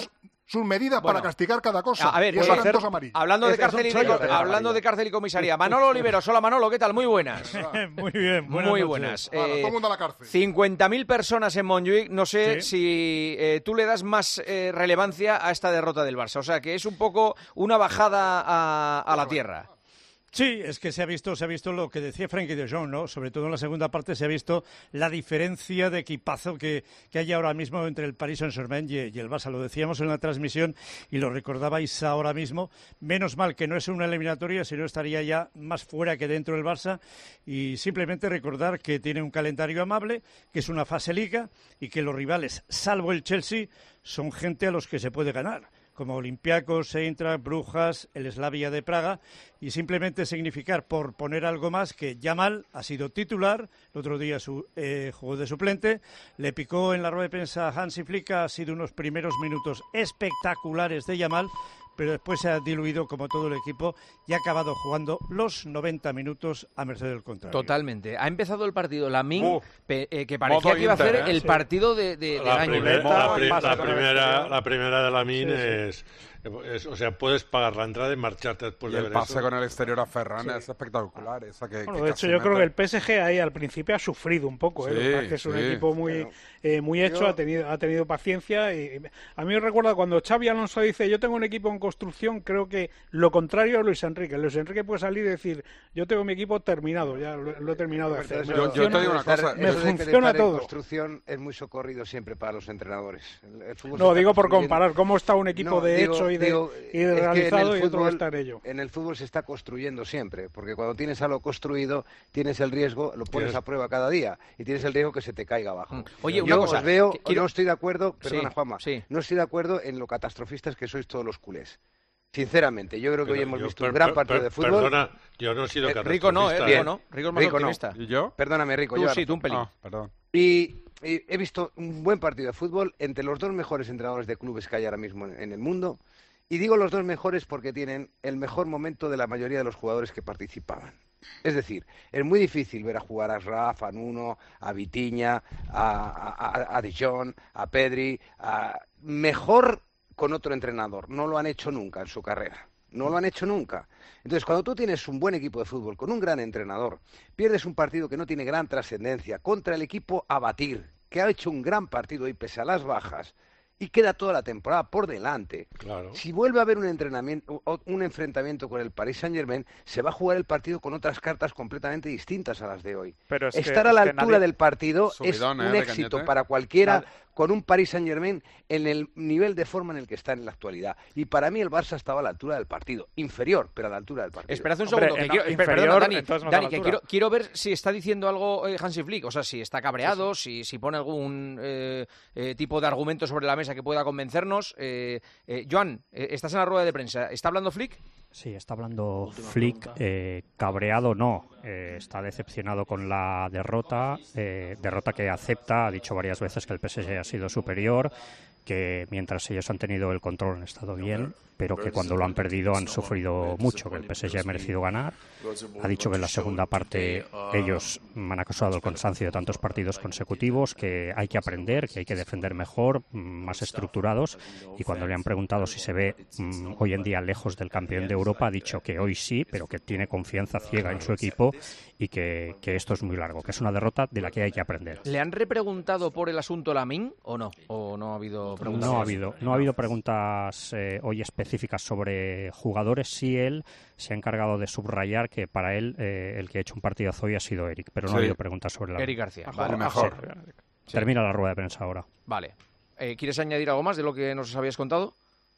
sus medidas Bueno, para castigar cada cosa. A ver, y pues, sacan hacer- dos amarillos. hablando, de Es- es un cárcel y, chollo. hablando de cárcel y comisaría, Manolo Oliveros. Hola Manolo, ¿qué tal? Muy buenas. Muy bien, buenas Muy noches. buenas. Hala, todo Eh, el mundo a la cárcel. cincuenta mil personas en Montjuic. No sé Sí. si eh, tú le das más eh, relevancia a esta derrota del Barça. O sea, que es un poco una bajada a, a la tierra. Sí, es que se ha visto, se ha visto lo que decía Frenkie de Jong, ¿no? Sobre todo en la segunda parte se ha visto la diferencia de equipazo que, que hay ahora mismo entre el Paris Saint-Germain y, y el Barça. Lo decíamos en la transmisión y lo recordabais ahora mismo. Menos mal que no es una eliminatoria, sino estaría ya más fuera que dentro del Barça. Y simplemente recordar que tiene un calendario amable, que es una fase liga y que los rivales, salvo el Chelsea, son gente a los que se puede ganar, como Olympiacos, Eintracht, Brujas, el Slavia de Praga, y simplemente significar, por poner algo más, que Yamal ha sido titular, el otro día su, eh, jugó de suplente, le picó en la rueda de prensa a Hansi Flick, ha sido unos primeros minutos espectaculares de Yamal, pero después se ha diluido como todo el equipo y ha acabado jugando los noventa minutos a merced del contrario. Totalmente. Ha empezado el partido Lamine, Uf. pe- eh, que parecía Modo que iba a Inter, ser ¿eh? el Sí. partido de, de, del La, año. primer- la, pri- Pasa la con el primera, exterior. la primera de la Min Sí, sí. es, es- o sea, puedes pagar la entrada y marcharte después Y de el ver pase eso. con el exterior a Ferran Sí. es espectacular. Esa que, Bueno, que de casi hecho, yo creo mete. que el P S G ahí al principio ha sufrido un poco, ¿eh? Sí, Lo que pasa es que es un sí. equipo muy, Pero- eh, muy hecho, Yo- ha tenido, ha tenido paciencia. Y a mí me recuerda cuando Xavi Alonso dice: yo tengo un equipo en construcción, creo que lo contrario a Luis Enrique. Luis Enrique puede salir y decir: yo tengo mi equipo terminado, ya lo, lo he terminado de hacer. Me Yo- yo funciona- te digo una cosa, me Eso de que funciona estar en todo. construcción es muy socorrido siempre para los entrenadores. El- el fútbol se No, está digo por construyendo. comparar cómo está un equipo No, de digo- hecho y de, digo, y de es que en realizado el y otro que fútbol- está en ello. En el fútbol se está construyendo siempre, porque cuando tienes algo construido, tienes el riesgo, lo pones Tienes- a prueba cada día, y tienes el riesgo que se te caiga abajo. Oye, Yo una cosa, os veo, que quiero- no estoy de acuerdo, perdona Sí, Juanma, sí. no estoy de acuerdo en lo catastrofistas que sois todos los culés. Sinceramente, yo creo que hoy Pero hemos yo, visto per- un gran per- partido per- de fútbol. Perdona, yo no he sido Eh, Rico no, ¿eh? catastrofista. Rico no. Rico es más Rico no. optimista. ¿Y yo? Perdóname, Rico. Tú lleva sí, razón. tú un pelín. Ah, perdón. Y, y he visto un buen partido de fútbol entre los dos mejores entrenadores de clubes que hay ahora mismo en, en el mundo. Y digo los dos mejores porque tienen el mejor momento de la mayoría de los jugadores que participaban. Es decir, es muy difícil ver a jugar a Rafa, a Nuno, a Vitinha, a, a, a De Jong, a Pedri, a... mejor con otro entrenador. No lo han hecho nunca en su carrera. No lo han hecho nunca. Entonces, cuando tú tienes un buen equipo de fútbol con un gran entrenador, pierdes un partido que no tiene gran trascendencia contra el equipo a batir, que ha hecho un gran partido y pese a las bajas, y queda toda la temporada por delante. Claro. Si vuelve a haber un entrenamiento, o un enfrentamiento con el Paris Saint-Germain, se va a jugar el partido con otras cartas completamente distintas a las de hoy. Pero es que- Estar a la es que altura nadie- del partido Subidón, es ¿eh? un de éxito Cañete. para cualquiera Nadie- con un Paris Saint-Germain en el nivel de forma en el que está en la actualidad. Y para mí el Barça estaba a la altura del partido. Inferior, pero a la altura del partido. Espera un Hombre, segundo, que en- quiero, espera, inferior, perdona, Dani, entonces no está a Dani, la que altura. quiero, quiero ver si está diciendo algo eh, Hansi Flick, o sea, si está cabreado, si, si pone algún eh, eh, tipo de argumento sobre la mesa que pueda convencernos. Eh, eh, Joan, eh, estás en la rueda de prensa, ¿está hablando Flick? Sí, está hablando Flick, eh, cabreado no, eh, está decepcionado con la derrota, eh, derrota que acepta, ha dicho varias veces que el P S G ha sido superior, que mientras ellos han tenido el control han estado bien, pero que cuando lo han perdido han sufrido mucho, que el P S G ha merecido ganar. Ha dicho que en la segunda parte ellos han acusado el cansancio de tantos partidos consecutivos, que hay que aprender, que hay que defender mejor, más estructurados, y cuando le han preguntado si se ve mm, hoy en día lejos del campeón de Europa, ha dicho que hoy sí, pero que tiene confianza ciega en su equipo y que, que esto es muy largo, que es una derrota de la que hay que aprender. ¿Le han repreguntado por el asunto Lamine o no? ¿O no ha habido preguntas? No ha habido, no ha habido preguntas eh, hoy específicas sobre jugadores. Sí, él se ha encargado de subrayar que para él eh, el que ha hecho un partidazo hoy ha sido Eric, pero no Sí. ha habido preguntas sobre la. Eric García, Ah, vale. sí. mejor. Sí. Termina la rueda de prensa ahora. Vale. Eh, ¿Quieres añadir algo más de lo que nos habías contado?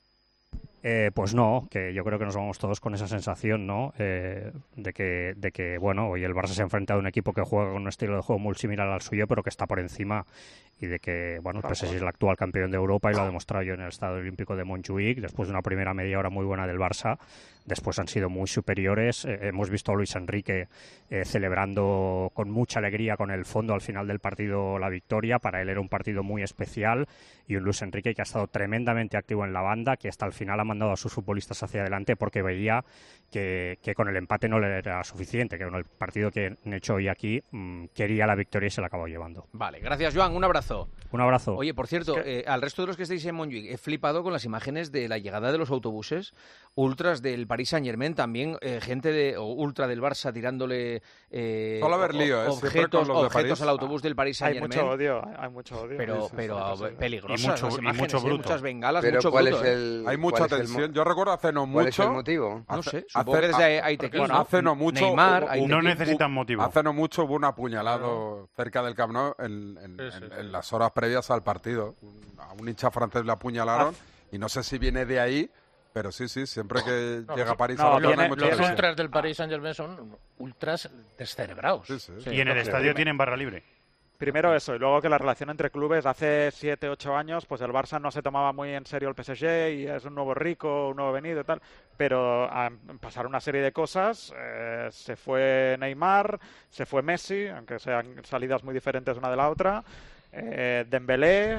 Eh, pues no, que yo creo que nos vamos todos con esa sensación, ¿no? Eh, de que, de que, bueno, hoy el Barça se ha enfrentado a un equipo que juega con un estilo de juego muy similar al suyo, pero que está por encima, y de que, bueno, el P S G es el actual campeón de Europa y lo ha demostrado yo en el Estadio Olímpico de Montjuic, después de una primera media hora muy buena del Barça, después han sido muy superiores. Eh, hemos visto a Luis Enrique eh, celebrando con mucha alegría con el fondo al final del partido la victoria. Para él era un partido muy especial, y un Luis Enrique que ha estado tremendamente activo en la banda, que hasta el final ha mandado a sus futbolistas hacia adelante porque veía que, que con el empate no le era suficiente, que con el partido que han hecho hoy aquí mmm, quería la victoria y se la acabó llevando. Vale, gracias Joan, un abrazo. Un abrazo. Oye, por cierto, Es que... eh, al resto de los que estáis en Montjuic, he flipado con las imágenes de la llegada de los autobuses, ultras del Paris Saint-Germain, también eh, gente de o ultra del Barça tirándole eh, Suele haber lío, ¿eh? objetos, con los de objetos París. al autobús del Paris Saint-Germain. Hay mucho odio, hay mucho odio. Pero, Sí, sí, pero sí, sí, sí. peligrosas Y mucho- las y imágenes, mucho ¿eh? bruto. Muchas bengalas, Pero mucho ¿cuál bruto, es ¿eh? el- Hay mucha cuál es el tensión. mo- Yo recuerdo hace no mucho. ¿Cuál es el motivo? No Hace- sé, supongo que desde ahí hay hace- tequila, ¿no? Hace no mucho. Neymar, hubo- hay hubo- tequila. hubo- necesitan motivo. Hace no mucho hubo un apuñalado cerca del Camp Nou en, en- Sí, sí, en- sí. en las horas previas al partido. Un- A un hincha francés le apuñalaron y no sé si viene de ahí, pero sí, sí, siempre que No, llega a París no, a la viene- hay mucha Los tensión. ultras del Paris Saint-Germain son ultras descerebrados. Sí, sí. Sí, Y en el lo que- estadio tienen barra libre. Primero eso, y luego que la relación entre clubes, hace siete, ocho años, pues el Barça no se tomaba muy en serio el P S G y es un nuevo rico, un nuevo venido y tal, pero a, pasaron una serie de cosas, eh, se fue Neymar, se fue Messi, aunque sean salidas muy diferentes una de la otra, eh, Dembélé,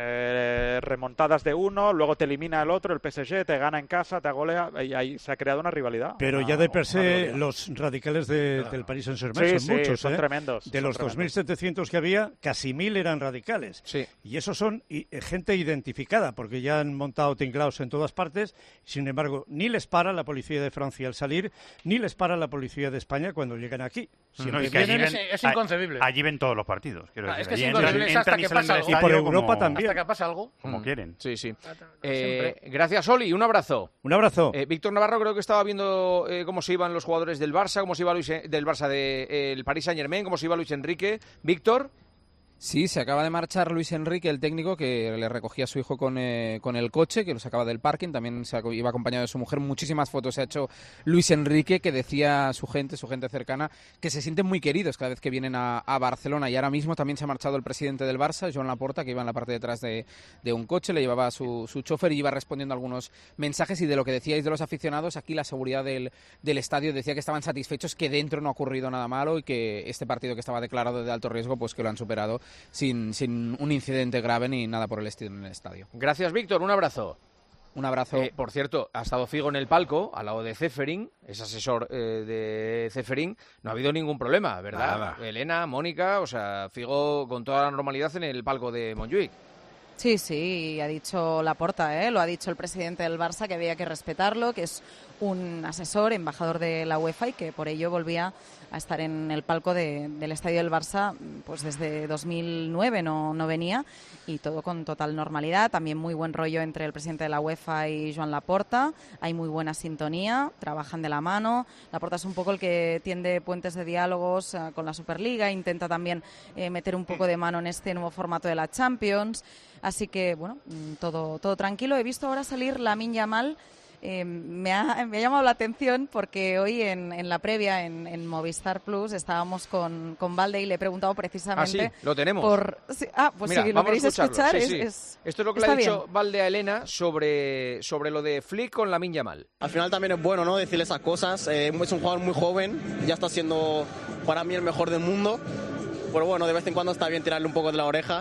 eh, remontadas de uno, luego te elimina el otro, el P S G, te gana en casa, te golea, y ahí se ha creado una rivalidad. Pero una- ya de per una se rivalidad. los radicales de- del Paris Saint-Germain Sí, son sí, muchos. son ¿eh? tremendos, De son los tremendos. dos mil setecientos que había, casi mil eran radicales. Y esos son i- eh, gente identificada, porque ya han montado tinglaos en todas partes. Sin embargo, ni les para la policía de Francia al salir, ni les para la policía de España cuando llegan aquí. Siempre No, y que allí vienen- ven- Es- es inconcebible. a- Allí ven todos los partidos. Quiero Ah, decir. es que es Allí inconcebible, entran- hasta entran y que salen pasa del algo. Y por estadio Europa como- también. Hasta que pasa algo. Como quieren. Sí, sí. Siempre. Eh, gracias, Oli. Un abrazo. Un abrazo. Eh, Víctor Navarro creo que estaba viendo eh, cómo se iban los jugadores del Barça, cómo se iba Luis, del Barça del Paris Saint-Germain, cómo se iba Luis Enrique. Víctor. Sí, se acaba de marchar Luis Enrique, el técnico, que le recogía a su hijo con, eh, con el coche, que lo sacaba del parking, también se ac- iba acompañado de su mujer. Muchísimas fotos se ha hecho Luis Enrique, que decía a su gente, su gente cercana, que se sienten muy queridos cada vez que vienen a, a Barcelona. Y ahora mismo también se ha marchado el presidente del Barça, Joan Laporta, que iba en la parte de atrás de, de un coche, le llevaba a su, su chofer y iba respondiendo algunos mensajes. Y de lo que decíais de los aficionados, aquí la seguridad del, del estadio decía que estaban satisfechos, que dentro no ha ocurrido nada malo y que este partido que estaba declarado de alto riesgo, pues que lo han superado sin, sin un incidente grave ni nada por el estilo en el estadio. Gracias, Víctor. Un abrazo. Un abrazo. Eh, por cierto, ha estado Figo en el palco, al lado de Ceferín, es asesor eh, de Ceferín. No ha habido ningún problema, ¿verdad? Nada. Elena, Mónica, o sea, Figo con toda la normalidad en el palco de Montjuic. Sí, sí, ha dicho Laporta, ¿eh? Lo ha dicho el presidente del Barça, que había que respetarlo, que es un asesor, embajador de la UEFA y que por ello volvía a estar en el palco de, del estadio del Barça pues desde dos mil nueve no, no venía, y todo con total normalidad. También muy buen rollo entre el presidente de la UEFA y Joan Laporta, hay muy buena sintonía, trabajan de la mano. Laporta es un poco el que tiende puentes de diálogos eh, con la Superliga, intenta también eh, meter un poco de mano en este nuevo formato de la Champions. Así que, bueno, mm, todo, todo tranquilo. He visto ahora salir Lamine Yamal. Eh, me, ha, me ha llamado la atención porque hoy en, en la previa, en, en Movistar Plus, estábamos con, con Valde y le he preguntado precisamente... Ah, sí, lo tenemos. Por, sí, ah, pues Mira, si lo vamos a queréis escucharlo. escuchar, Sí, es, sí. es- Esto es lo que le está ha dicho bien. Valde a Elena sobre, sobre lo de Flick con Lamine Yamal. Al final también es bueno, ¿no? Decirle esas cosas. Eh, es un jugador muy joven, ya está siendo para mí el mejor del mundo. Pero bueno, de vez en cuando está bien tirarle un poco de la oreja.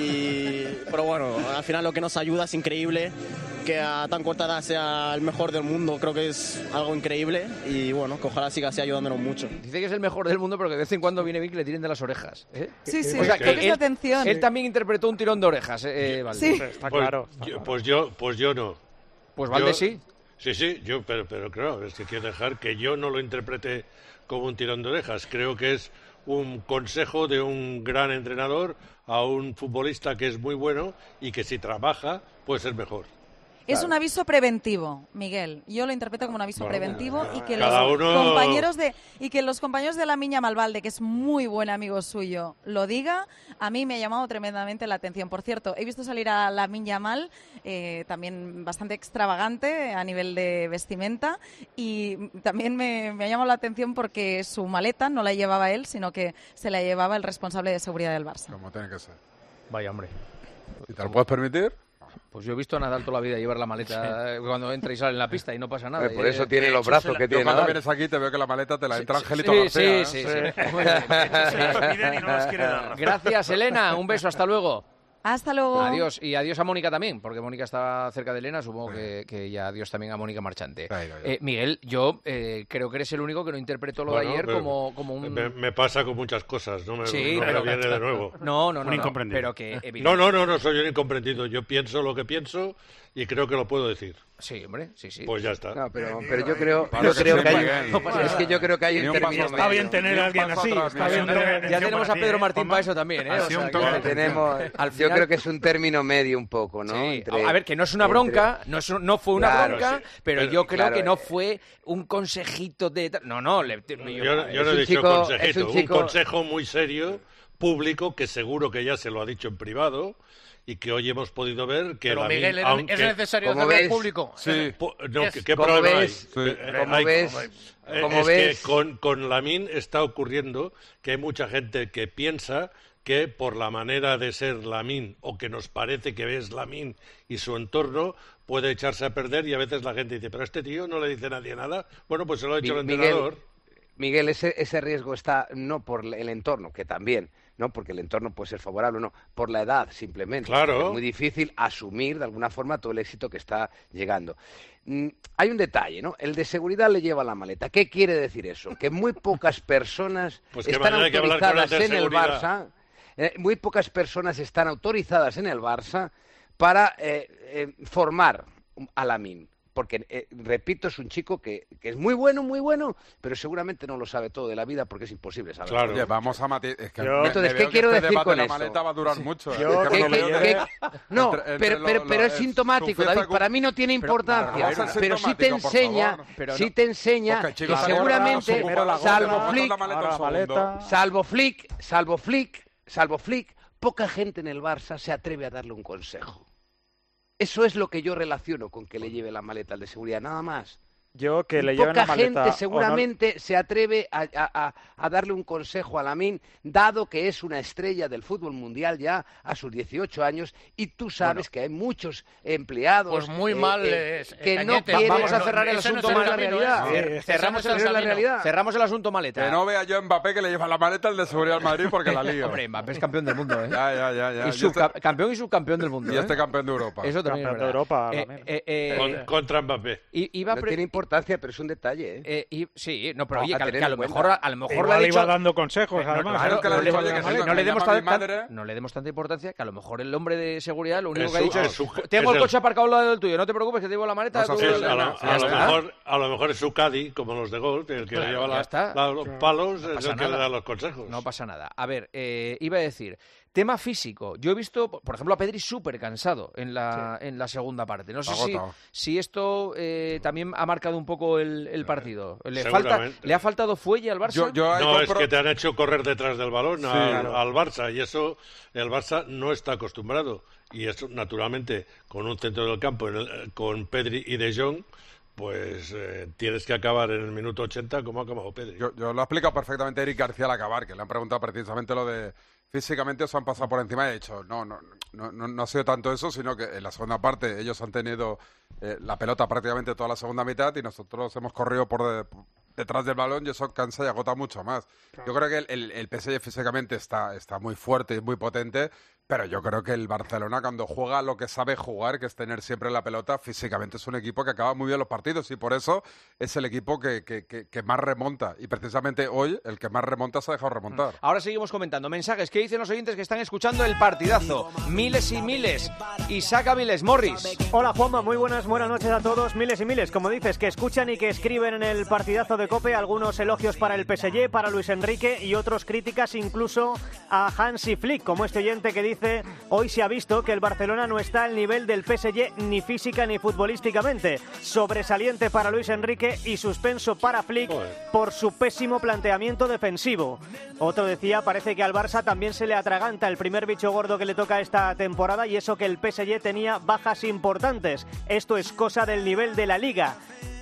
Y, pero bueno, al final lo que nos ayuda es increíble. Que a tan corta edad sea el mejor del mundo, creo que es algo increíble. Y bueno, que ojalá siga así ayudándonos mucho. Dice que es el mejor del mundo, pero que de vez en cuando viene bien que le tiren de las orejas. ¿eh? Sí, sí, O sea, que presta él, atención. él también interpretó un tirón de orejas, eh, eh, Valde. Sí. Está Pues, claro. yo, pues yo, pues yo no. Pues Valde Yo- sí. Sí, sí, yo, pero, pero claro, es que quiero dejar que yo no lo interprete como un tirón de orejas. Creo que es un consejo de un gran entrenador a un futbolista que es muy bueno y que si trabaja puede ser mejor. Es Claro. un aviso preventivo, Miguel. Yo lo interpreto como un aviso Bueno, preventivo y que cada los uno- compañeros de y que los compañeros de la Miña Malvalde, que es muy buen amigo suyo, lo diga. A mí me ha llamado tremendamente la atención. Por cierto, he visto salir a la Miña Mal, eh, también bastante extravagante a nivel de vestimenta, y también me, me ha llamado la atención porque su maleta no la llevaba él, sino que se la llevaba el responsable de seguridad del Barça. Como tiene que ser. Vaya, hombre. ¿Y te lo puedes permitir? Pues yo he visto a Nadal toda la vida llevar la maleta sí. cuando entra y sale en la pista y no pasa nada. Pues por eso tiene los brazos que tiene Cuando Nadal. vienes aquí te veo que la maleta te la entra sí, Angelito sí, García. Sí, ¿eh? sí, sí. sí. Bueno, gracias, Elena. Un beso, hasta luego. Hasta luego. Adiós. Y adiós a Mónica también, porque Mónica está cerca de Elena, supongo que, que ya adiós también a Mónica Marchante. Eh, Miguel, yo eh, creo que eres el único que no interpretó lo bueno, de ayer pero, como, como un... Me, me pasa con muchas cosas, no me, sí, no pero, me viene de nuevo. No, no, no, un incomprendido. Pero que, no, no, no, no soy un incomprendido. Yo pienso lo que pienso y creo que lo puedo decir. Sí, hombre, sí, sí. Pues ya está. No, pero, pero yo creo, yo creo que hay, no es que yo creo que hay un término. Está bien tener a alguien así. Está bien tener, ya tenemos a Pedro Martín para eso también, ¿eh? O sea, que tenemos, al final... Yo creo que es un término medio un poco, ¿no? Sí. Entre, a ver, que no es una bronca, entre... no, es, no fue una claro, bronca, sí. pero, pero yo creo claro, que no eh... fue un consejito de... No, no. Le... Yo, yo, yo no he dicho chico, consejito, un, chico... un consejo muy serio, público, que seguro que ya se lo ha dicho en privado. Y que hoy hemos podido ver que pero la Miguel, min, ¿es aunque, necesario hacerlo al público? Sí. No, ¿qué, qué ¿Cómo problema ves? hay? Sí. ¿Cómo hay ves? eh, ¿Cómo es ves? que con, con la min está ocurriendo que hay mucha gente que piensa que por la manera de ser la min o que nos parece que es la min y su entorno puede echarse a perder y a veces la gente dice, pero a este tío no le dice nadie nada. Bueno, pues se lo ha hecho el entrenador. Miguel, ese, ese riesgo está no por el entorno, que también, no porque el entorno puede ser favorable o no, por la edad simplemente. Claro. Es muy difícil asumir de alguna forma todo el éxito que está llegando. Mm, hay un detalle, ¿no? El de seguridad le lleva la maleta. ¿Qué quiere decir eso? Que muy pocas personas pues están autorizadas en el Barça, eh, muy pocas personas están autorizadas en el Barça para eh, eh, formar a Lamine. Porque, eh, repito, es un chico que, que es muy bueno, muy bueno, pero seguramente no lo sabe todo de la vida porque es imposible saberlo. Claro. Oye, vamos a mati- es que Yo, me, entonces, me ¿qué veo quiero que este decir debate con de la eso? maleta va a durar mucho. Yo, ¿eh? ¿qué, Que qué, qué, no, entre, entre pero, lo, pero, lo, pero es sintomático, David. Para mí no tiene importancia, pero, pero, pero sí te enseña, pero sí no. te enseña Okay, chicos, que seguramente, salvo Flick, salvo Flick, salvo Flick, salvo Flick, poca gente en el Barça se atreve a darle un consejo. Eso es lo que yo relaciono con que le lleve la maleta al de seguridad, nada más. Yo que le lleven Poca la maleta, gente seguramente no... se atreve a, a, a darle un consejo a Lamine, dado que es una estrella del fútbol mundial ya a sus dieciocho años, y tú sabes bueno, que hay muchos empleados pues muy eh, mal eh, eh, que Cañete, no quieren... Vamos a cerrar el asunto no maleta. La realidad. Eh, cerramos, el, la realidad. cerramos el asunto maleta. Que no vea yo a Mbappé que le lleva la maleta al de seguridad al Madrid porque la lío. Hombre, Mbappé es campeón del mundo, ¿eh? Ya, ya, ya. ya. Y subca este... Campeón y subcampeón del mundo. Y ¿eh? este campeón de Europa. Eso también campeón es de Europa. eh, eh, eh, Con, contra Mbappé. Y, iba no pre... tiene importancia, pero es un detalle. ¿eh? Eh, y, sí, no, pero no, oye, a que, tener que a lo mejor, a lo mejor le ha dicho... iba dando consejos, además. Claro, que no, le le, oye, que no, si no, no le demos tan, madre... tan, no le demos tanta importancia que a lo mejor el hombre de seguridad lo único es que ha dicho es, su, tengo el es coche el... aparcado al lado del tuyo, no te preocupes que te llevo la maleta. No, tú... es, a, lo, sí, a, lo mejor, a lo mejor es su caddy, como los de golf, el que claro, le lleva la, está. la, los palos, no es el que nada. le da los consejos. No pasa nada. A ver, eh, iba a decir, tema físico. Yo he visto, por ejemplo, a Pedri súper cansado en la, sí. en la segunda parte. No sé si, si esto eh, también ha marcado un poco el, el partido. ¿Le, falta, ¿Le ha faltado fuelle al Barça? Yo, yo no, compro... es que te han hecho correr detrás del balón sí, al, claro. al Barça y eso el Barça no está acostumbrado. Y eso, naturalmente, con un centro del campo, en el, con Pedri y De Jong, pues eh, tienes que acabar en el minuto ochenta como ha acabado Pedri. Yo, yo lo ha explicado perfectamente Eric García al acabar, que le han preguntado precisamente lo de físicamente os han pasado por encima y he dicho, no, no, no, no, no ha sido tanto eso, sino que en la segunda parte ellos han tenido eh, la pelota prácticamente toda la segunda mitad y nosotros hemos corrido por de, detrás del balón y eso cansa y agota mucho más. Claro. Yo creo que el, el, el P S G físicamente está, está muy fuerte y muy potente, pero yo creo que el Barcelona cuando juega lo que sabe jugar, que es tener siempre la pelota, físicamente es un equipo que acaba muy bien los partidos y por eso es el equipo que, que, que, que más remonta. Y precisamente hoy el que más remonta se ha dejado remontar. Ahora seguimos comentando mensajes. ¿Qué dicen los oyentes que están escuchando el partidazo? Miles y miles. Isaac Aviles, Morris. Hola Juanma, muy buenas, buenas noches a todos. Miles y miles, como dices, que escuchan y que escriben en el partidazo de COPE algunos elogios para el P S G, para Luis Enrique y otros críticas incluso a Hansi Flick, como este oyente que dice: hoy se ha visto que el Barcelona no está al nivel del P S G ni física ni futbolísticamente. Sobresaliente para Luis Enrique y suspenso para Flick por su pésimo planteamiento defensivo. Otro decía, parece que al Barça también se le atraganta el primer bicho gordo que le toca esta temporada y eso que el P S G tenía bajas importantes. Esto es cosa del nivel de la Liga.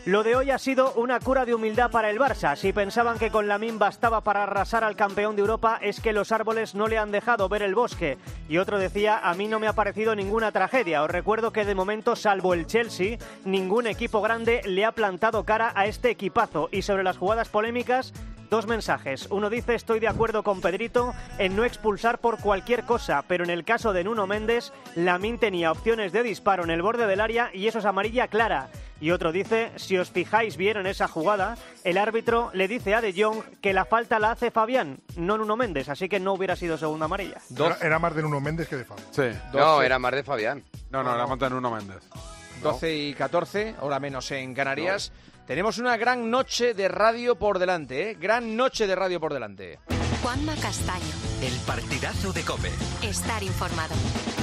Lo de hoy ha sido una cura de humildad para el Barça. Si pensaban que con Lamine bastaba para arrasar al campeón de Europa, es que los árboles no le han dejado ver el bosque. Y otro decía, a mí no me ha parecido ninguna tragedia. Os recuerdo que de momento, salvo el Chelsea, ningún equipo grande le ha plantado cara a este equipazo. Y sobre las jugadas polémicas, dos mensajes. Uno dice, estoy de acuerdo con Pedrito en no expulsar por cualquier cosa, pero en el caso de Nuno Méndez, Lamine tenía opciones de disparo en el borde del área y eso es amarilla clara. Y otro dice, si os fijáis bien en esa jugada, el árbitro le dice a De Jong que la falta la hace Fabián, no Nuno Méndez, así que no hubiera sido segunda amarilla. Era, era más de Nuno Méndez que de Fabián. Sí. No, era más de Fabián. No, no, era más de Nuno Méndez. doce y catorce, hora menos en Canarias. No. Tenemos una gran noche de radio por delante, ¿eh? Gran noche de radio por delante. Juanma Castaño. El partidazo de COPE. Estar informado.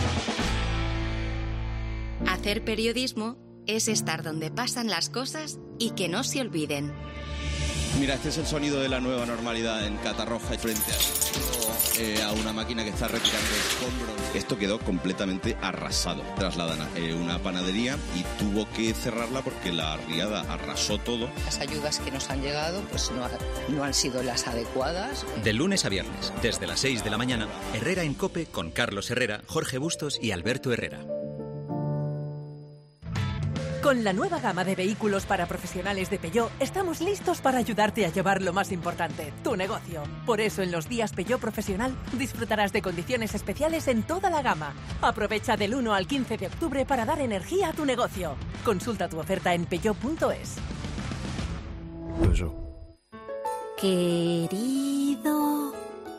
Hacer periodismo es estar donde pasan las cosas y que no se olviden. Mira, este es el sonido de la nueva normalidad en Catarroja y frente a, eh, a una máquina que está retirando escombros. Esto quedó completamente arrasado. Trasladan a eh, una panadería y tuvo que cerrarla porque la riada arrasó todo. Las ayudas que nos han llegado pues no, ha, no han sido las adecuadas. De lunes a viernes, desde las seis de la mañana, Herrera en COPE con Carlos Herrera, Jorge Bustos y Alberto Herrera. Con la nueva gama de vehículos para profesionales de Peugeot, estamos listos para ayudarte a llevar lo más importante, tu negocio. Por eso, en los días Peugeot Profesional, disfrutarás de condiciones especiales en toda la gama. Aprovecha del uno al quince de octubre para dar energía a tu negocio. Consulta tu oferta en peugeot punto es. Querido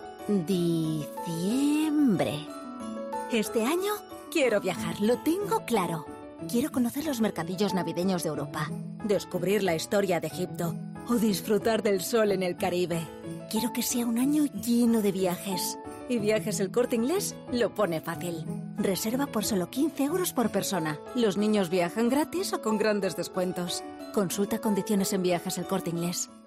diciembre. Este año quiero viajar, lo tengo claro. Quiero conocer los mercadillos navideños de Europa, descubrir la historia de Egipto o disfrutar del sol en el Caribe. Quiero que sea un año lleno de viajes. Y Viajes El Corte Inglés lo pone fácil. Reserva por solo quince euros por persona. Los niños viajan gratis o con grandes descuentos. Consulta condiciones en Viajes El Corte Inglés.